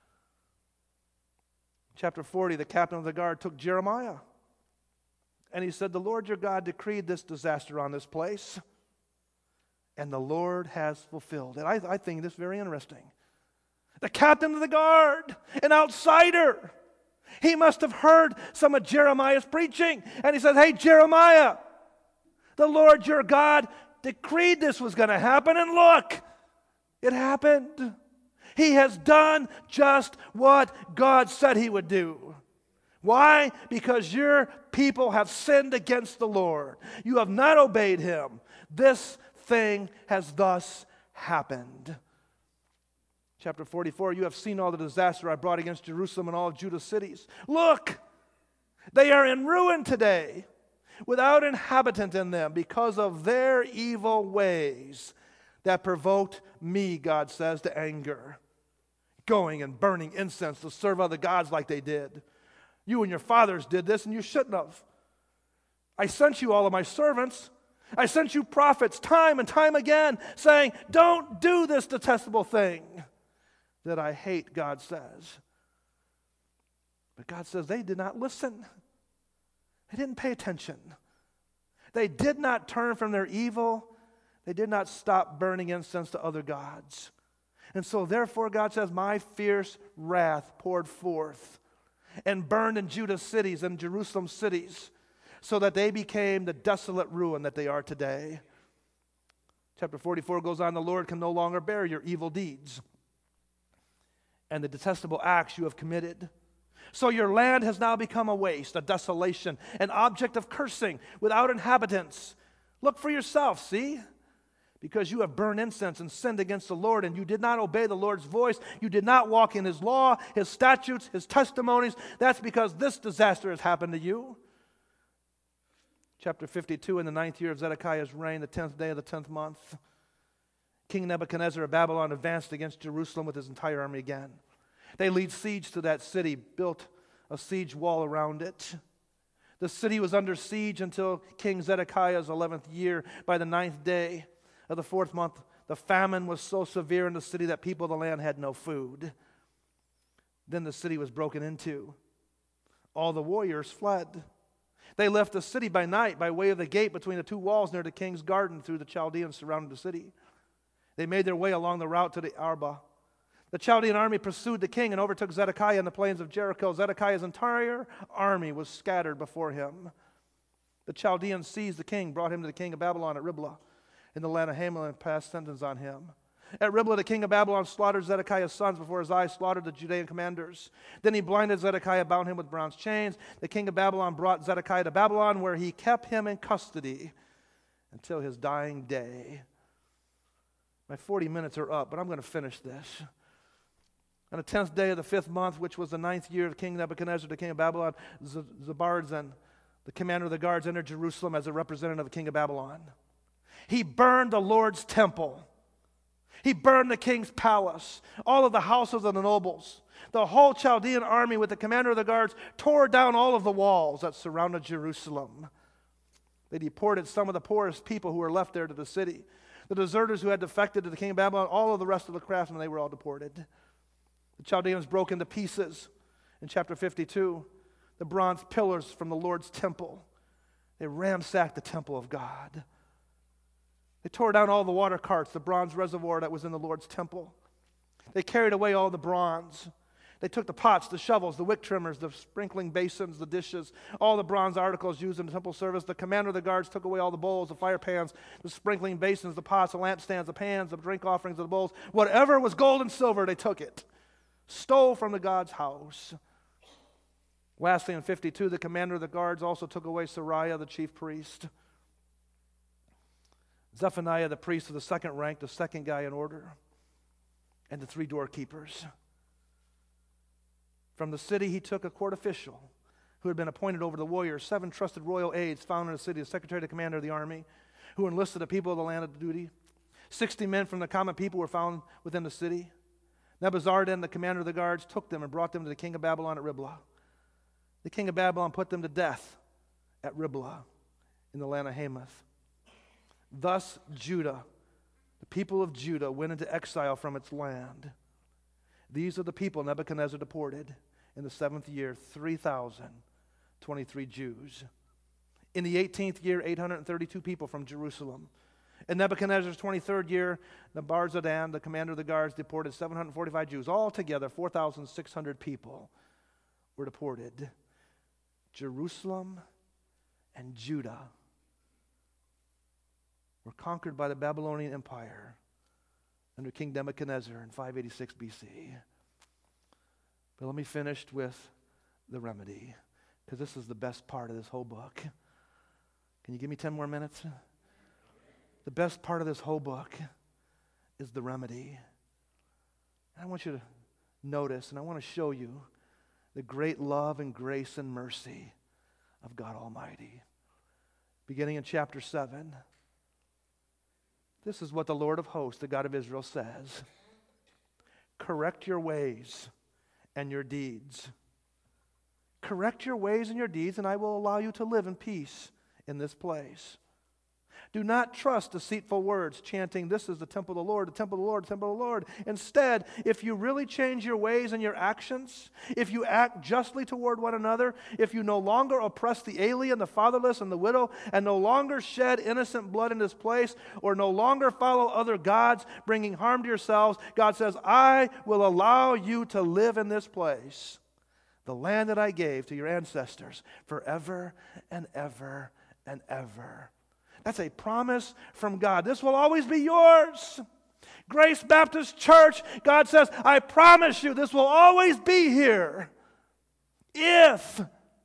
Speaker 1: Chapter forty, the captain of the guard took Jeremiah. And he said, the Lord your God decreed this disaster on this place. And the Lord has fulfilled it. I, I think this is very interesting. The captain of the guard, an outsider, he must have heard some of Jeremiah's preaching. And he said, hey, Jeremiah, the Lord your God decreed this was going to happen. And look, it happened. He has done just what God said he would do. Why? Because your people have sinned against the Lord. You have not obeyed him. This thing has thus happened. Chapter forty-four, you have seen all the disaster I brought against Jerusalem and all of Judah's cities. Look, they are in ruin today, without inhabitant in them, because of their evil ways that provoked me, God says, to anger. Going and burning incense to serve other gods like they did. You and your fathers did this, and you shouldn't have. I sent you all of my servants. I sent you prophets time and time again, saying, don't do this detestable thing that I hate, God says. But God says they did not listen. They didn't pay attention. They did not turn from their evil. They did not stop burning incense to other gods. And so therefore God says, my fierce wrath poured forth and burned in Judah's cities and Jerusalem's cities, so that they became the desolate ruin that they are today. Chapter forty-four goes on, the Lord can no longer bear your evil deeds and the detestable acts you have committed. So your land has now become a waste, a desolation, an object of cursing, without inhabitants. Look for yourself, see? Because you have burned incense and sinned against the Lord, and you did not obey the Lord's voice. You did not walk in his law, his statutes, his testimonies. That's because this disaster has happened to you. Chapter fifty-two, in the ninth year of Zedekiah's reign, the tenth day of the tenth month, King Nebuchadnezzar of Babylon advanced against Jerusalem with his entire army again. They laid siege to that city, built a siege wall around it. The city was under siege until King Zedekiah's eleventh year. By the ninth day of the fourth month, the famine was so severe in the city that people of the land had no food. Then the city was broken into. All the warriors fled. They left the city by night by way of the gate between the two walls near the king's garden through the Chaldeans surrounding the city. They made their way along the route to the Arba. The Chaldean army pursued the king and overtook Zedekiah in the plains of Jericho. Zedekiah's entire army was scattered before him. The Chaldeans seized the king, brought him to the king of Babylon at Riblah in the land of Hamath, and passed sentence on him. At Riblah, the king of Babylon slaughtered Zedekiah's sons before his eyes, slaughtered the Judean commanders. Then he blinded Zedekiah, bound him with bronze chains. The king of Babylon brought Zedekiah to Babylon, where he kept him in custody until his dying day. My forty minutes are up, but I'm going to finish this. On the tenth day of the fifth month, which was the ninth year of King Nebuchadnezzar, the king of Babylon, Zabarzan, the commander of the guards, entered Jerusalem as a representative of the king of Babylon. He burned the Lord's temple. He burned the king's palace, all of the houses of the nobles. The whole Chaldean army with the commander of the guards tore down all of the walls that surrounded Jerusalem. They deported some of the poorest people who were left there to the city. The deserters who had defected to the king of Babylon, all of the rest of the craftsmen, they were all deported. The Chaldeans broke into pieces in chapter fifty-two. The bronze pillars from the Lord's temple. They ransacked the temple of God. They tore down all the water carts, the bronze reservoir that was in the Lord's temple. They carried away all the bronze. They took the pots, the shovels, the wick trimmers, the sprinkling basins, the dishes, all the bronze articles used in the temple service. The commander of the guards took away all the bowls, the fire pans, the sprinkling basins, the pots, the lampstands, the pans, the drink offerings of the bowls. Whatever was gold and silver, they took it. Stole from the God's house. Lastly, in fifty-two, the commander of the guards also took away Sariah, the chief priest. Zephaniah, the priest of the second rank, the second guy in order, and the three doorkeepers. From the city, he took a court official who had been appointed over the warriors, seven trusted royal aides found in the city, the secretary to the commander of the army, who enlisted the people of the land of duty. Sixty men from the common people were found within the city. Nebuzaradan, the commander of the guards, took them and brought them to the king of Babylon at Riblah. The king of Babylon put them to death at Riblah in the land of Hamath. Thus Judah, the people of Judah, went into exile from its land. These are the people Nebuchadnezzar deported in the seventh year, three thousand twenty-three Jews. In the eighteenth year, eight hundred thirty-two people from Jerusalem. In Nebuchadnezzar's twenty-third year, Nebuzaradan, the commander of the guards, deported seven hundred forty-five Jews. Altogether, four thousand six hundred people were deported. Jerusalem and Judah were conquered by the Babylonian Empire under King Nebuchadnezzar in five eighty-six B C. But let me finish with the remedy. because this is the best part of this whole book. Can you give me ten more minutes? The best part of this whole book is the remedy. I want you to notice, and I want to show you the great love and grace and mercy of God Almighty. Beginning in chapter seven, this is what the Lord of hosts, the God of Israel, says. Correct your ways and your deeds. Correct your ways and your deeds, and I will allow you to live in peace in this place. Do not trust deceitful words, chanting, this is the temple of the Lord, the temple of the Lord, the temple of the Lord. Instead, if you really change your ways and your actions, if you act justly toward one another, if you no longer oppress the alien, the fatherless, and the widow, and no longer shed innocent blood in this place, or no longer follow other gods, bringing harm to yourselves, God says, I will allow you to live in this place, the land that I gave to your ancestors, forever and ever and ever. That's a promise from God. This will always be yours. Grace Baptist Church, God says, I promise you this will always be here if,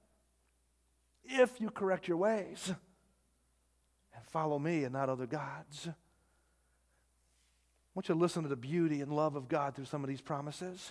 Speaker 1: if you correct your ways and follow me and not other gods. I want you to listen to the beauty and love of God through some of these promises.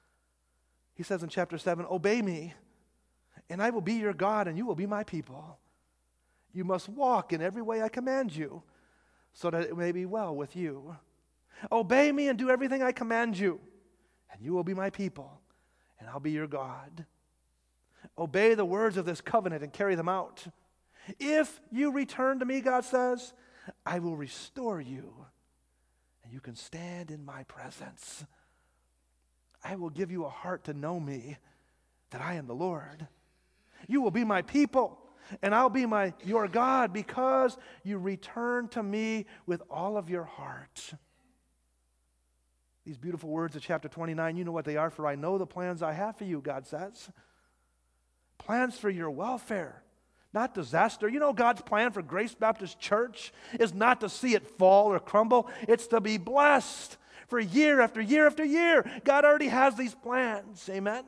Speaker 1: He says in chapter seven, obey me, and I will be your God, and you will be my people. You must walk in every way I command you, so that it may be well with you. Obey me and do everything I command you, and you will be my people, and I'll be your God. Obey the words of this covenant and carry them out. If you return to me, God says, I will restore you, and you can stand in my presence. I will give you a heart to know me, that I am the Lord. You will be my people, and I'll be my your God, because you return to me with all of your heart. These beautiful words of chapter twenty-nine, you know what they are, for I know the plans I have for you, God says. Plans for your welfare, not disaster. You know God's plan for Grace Baptist Church is not to see it fall or crumble. It's to be blessed for year after year after year. God already has these plans. Amen?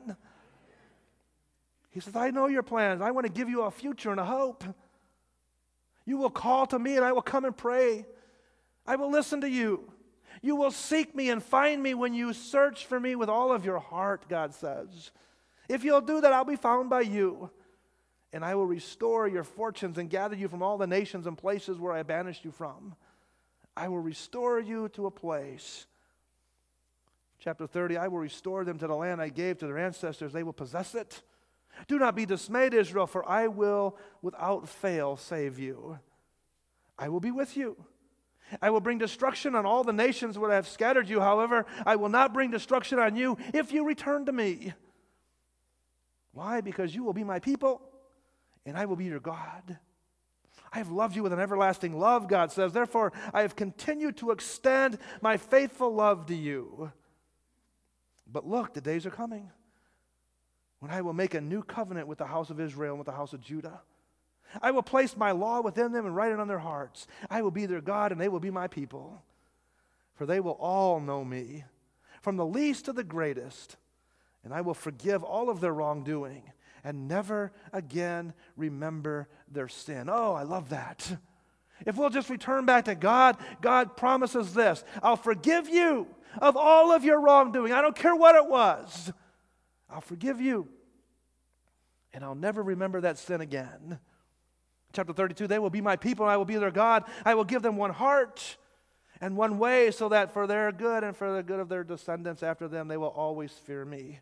Speaker 1: He says, I know your plans. I want to give you a future and a hope. You will call to me and I will come and pray. I will listen to you. You will seek me and find me when you search for me with all of your heart, God says. If you'll do that, I'll be found by you. And I will restore your fortunes and gather you from all the nations and places where I banished you from. I will restore you to a place. Chapter thirty, I will restore them to the land I gave to their ancestors. They will possess it. Do not be dismayed, Israel, for I will without fail save you. I will be with you. I will bring destruction on all the nations where I have scattered you. However, I will not bring destruction on you if you return to me. Why? Because you will be my people, and I will be your God. I have loved you with an everlasting love, God says. Therefore, I have continued to extend my faithful love to you. But look, the days are coming when I will make a new covenant with the house of Israel and with the house of Judah. I will place my law within them and write it on their hearts. I will be their God, and they will be my people. For they will all know me, from the least to the greatest, and I will forgive all of their wrongdoing and never again remember their sin. Oh, I love that. If we'll just return back to God, God promises this. I'll forgive you of all of your wrongdoing. I don't care what it was. I'll forgive you, and I'll never remember that sin again. Chapter thirty-two, they will be my people, and I will be their God. I will give them one heart and one way, so that for their good and for the good of their descendants after them, they will always fear me.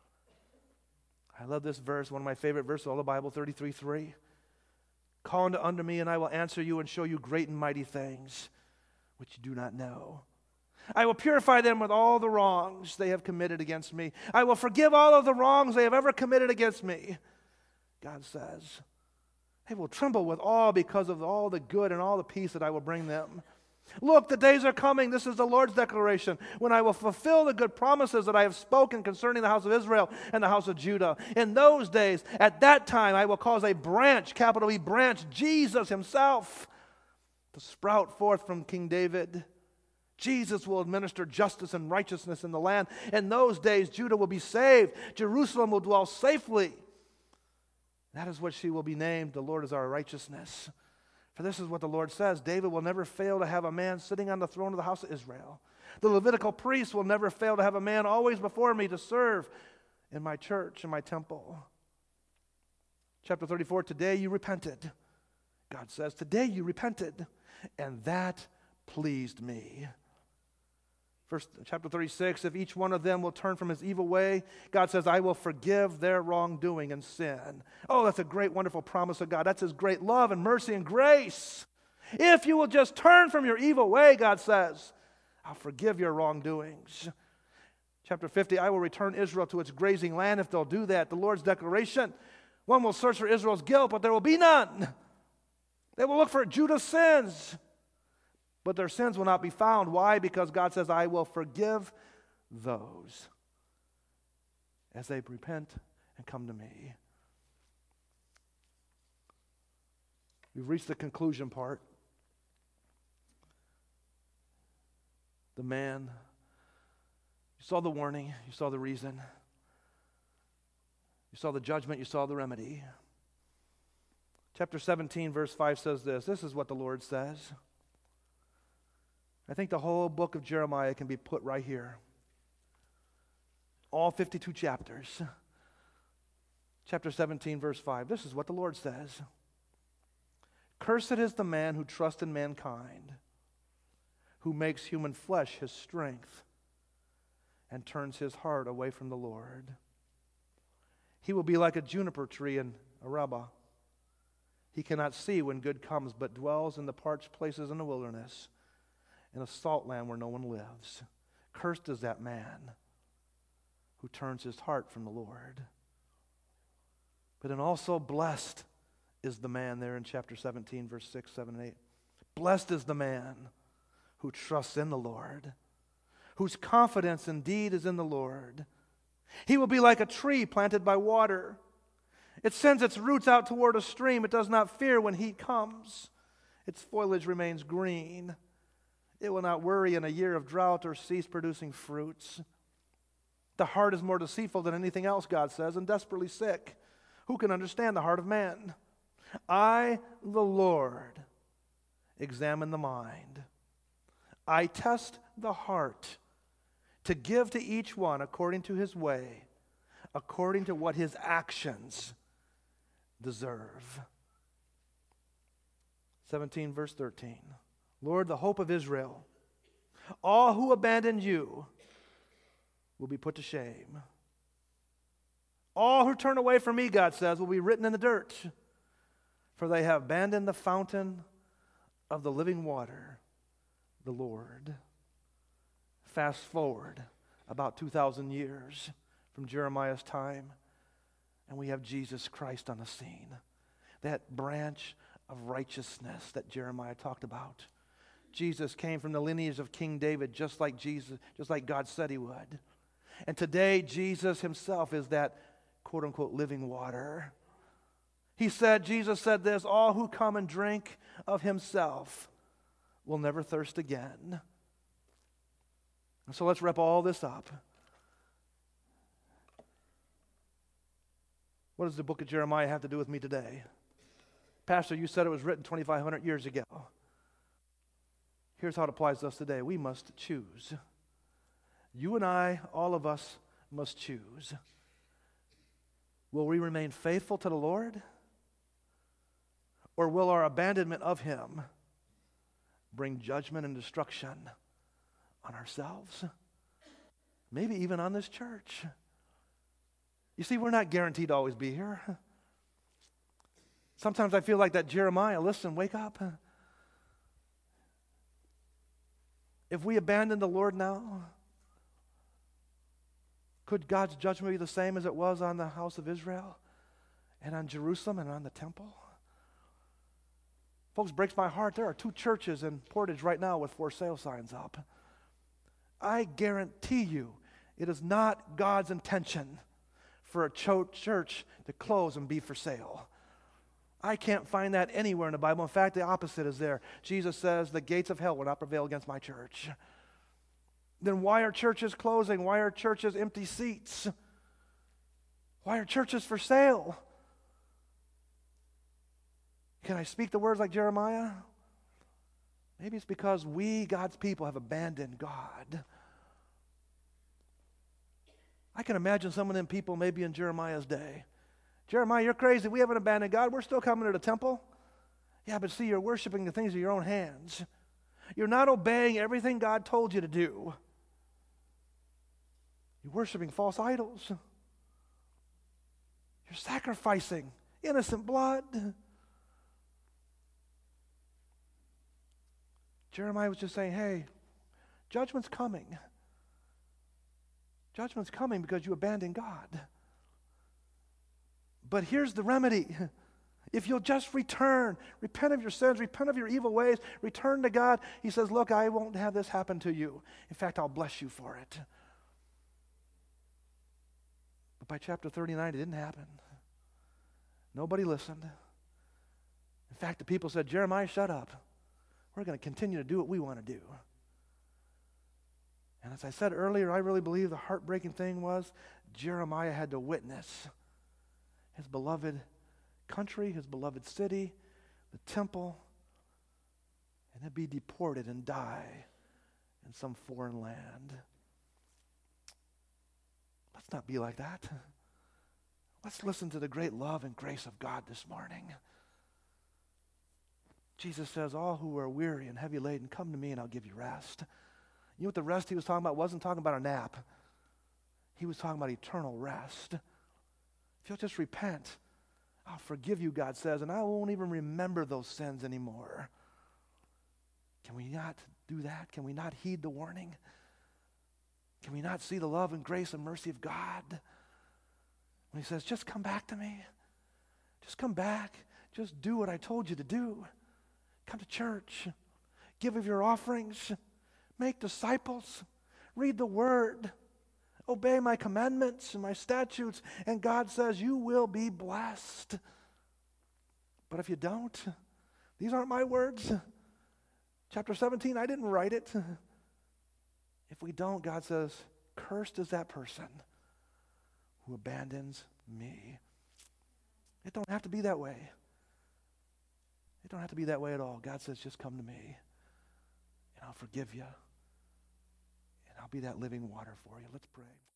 Speaker 1: I love this verse, one of my favorite verses of all the Bible, thirty-three three. Call unto unto me, and I will answer you and show you great and mighty things which you do not know. I will purify them with all the wrongs they have committed against me. I will forgive all of the wrongs they have ever committed against me. God says, they will tremble with awe because of all the good and all the peace that I will bring them. Look, the days are coming, this is the Lord's declaration, when I will fulfill the good promises that I have spoken concerning the house of Israel and the house of Judah. In those days, at that time, I will cause a branch, capital E branch, Jesus himself, to sprout forth from King David. Jesus will administer justice and righteousness in the land. In those days, Judah will be saved. Jerusalem will dwell safely. That is what she will be named. The Lord is our righteousness. For this is what the Lord says, David will never fail to have a man sitting on the throne of the house of Israel. The Levitical priest will never fail to have a man always before me to serve in my church, in my temple. Chapter thirty-four, today you repented. God says, today you repented, and that pleased me. First, chapter thirty-six, if each one of them will turn from his evil way, God says, I will forgive their wrongdoing and sin. Oh, that's a great, wonderful promise of God. That's His great love and mercy and grace. If you will just turn from your evil way, God says, I'll forgive your wrongdoings. Chapter fifty, I will return Israel to its grazing land if they'll do that. The Lord's declaration, one will search for Israel's guilt, but there will be none. They will look for Judah's sins, but their sins will not be found. Why? Because God says, I will forgive those as they repent and come to me. We've reached the conclusion part. The man, you saw the warning, you saw the reason, you saw the judgment, you saw the remedy. Chapter seventeen, verse five says this. This is what the Lord says. I think the whole book of Jeremiah can be put right here. All fifty-two chapters. Chapter seventeen, verse five. This is what the Lord says. Cursed is the man who trusts in mankind, who makes human flesh his strength, and turns his heart away from the Lord. He will be like a juniper tree in Arabah. He cannot see when good comes, but dwells in the parched places in the wilderness, in a salt land where no one lives. Cursed is that man who turns his heart from the Lord. But then also blessed is the man there in chapter seventeen, verse six, seven, and eight. Blessed is the man who trusts in the Lord, whose confidence indeed is in the Lord. He will be like a tree planted by water. It sends its roots out toward a stream. It does not fear when heat comes. Its foliage remains green. It will not worry in a year of drought or cease producing fruits. The heart is more deceitful than anything else, God says, and desperately sick. Who can understand the heart of man? I, the Lord, examine the mind. I test the heart to give to each one according to his way, according to what his actions deserve. seventeen, verse thirteen. Lord, the hope of Israel, all who abandoned you will be put to shame. All who turn away from me, God says, will be written in the dirt, for they have abandoned the fountain of the living water, the Lord. Fast forward about two thousand years from Jeremiah's time, and we have Jesus Christ on the scene. That branch of righteousness that Jeremiah talked about. Jesus came from the lineage of King David, just like Jesus, just like God said he would. And today, Jesus himself is that quote-unquote living water. He said, Jesus said this, all who come and drink of himself will never thirst again. And so let's wrap all this up. What does the book of Jeremiah have to do with me today? Pastor, you said it was written twenty-five hundred years ago. Here's how it applies to us today. We must choose. You and I, all of us, must choose. Will we remain faithful to the Lord? Or will our abandonment of him bring judgment and destruction on ourselves? Maybe even on this church. You see, we're not guaranteed to always be here. Sometimes I feel like that Jeremiah, listen, wake up. If we abandon the Lord now, could God's judgment be the same as it was on the house of Israel and on Jerusalem and on the temple? Folks, breaks my heart. There are two churches in Portage right now with for sale signs up. I guarantee you it is not God's intention for a cho- church to close and be for sale. I can't find that anywhere in the Bible. In fact, the opposite is there. Jesus says, the gates of hell will not prevail against my church. Then why are churches closing? Why are churches empty seats? Why are churches for sale? Can I speak the words like Jeremiah? Maybe it's because we, God's people, have abandoned God. I can imagine some of them people maybe in Jeremiah's day. Jeremiah, you're crazy. We haven't abandoned God. We're still coming to the temple. Yeah, but see, you're worshiping the things of your own hands. You're not obeying everything God told you to do. You're worshiping false idols. You're sacrificing innocent blood. Jeremiah was just saying, hey, judgment's coming. Judgment's coming because you abandoned God. But here's the remedy. If you'll just return, repent of your sins, repent of your evil ways, return to God, he says, look, I won't have this happen to you. In fact, I'll bless you for it. But by chapter thirty-nine, it didn't happen. Nobody listened. In fact, the people said, Jeremiah, shut up. We're going to continue to do what we want to do. And as I said earlier, I really believe the heartbreaking thing was Jeremiah had to witness his beloved country, his beloved city, the temple, and then be deported and die in some foreign land. Let's not be like that. Let's listen to the great love and grace of God this morning. Jesus says, all who are weary and heavy laden, come to me and I'll give you rest. You know what the rest he was talking about? Wasn't talking about a nap. He was talking about eternal rest. If you'll just repent, I'll forgive you, God says, and I won't even remember those sins anymore. Can we not do that? Can we not heed the warning? Can we not see the love and grace and mercy of God? When he says, just come back to me. Just come back. Just do what I told you to do. Come to church. Give of your offerings. Make disciples. Read the word. Obey my commandments and my statutes. And God says you will be blessed. But if you don't, these aren't my words. Chapter seventeen, I didn't write it. If we don't, God says, cursed is that person who abandons me. It don't have to be that way. It don't have to be that way at all. God says, just come to me, and I'll forgive you, and I'll be that living water for you. Let's pray.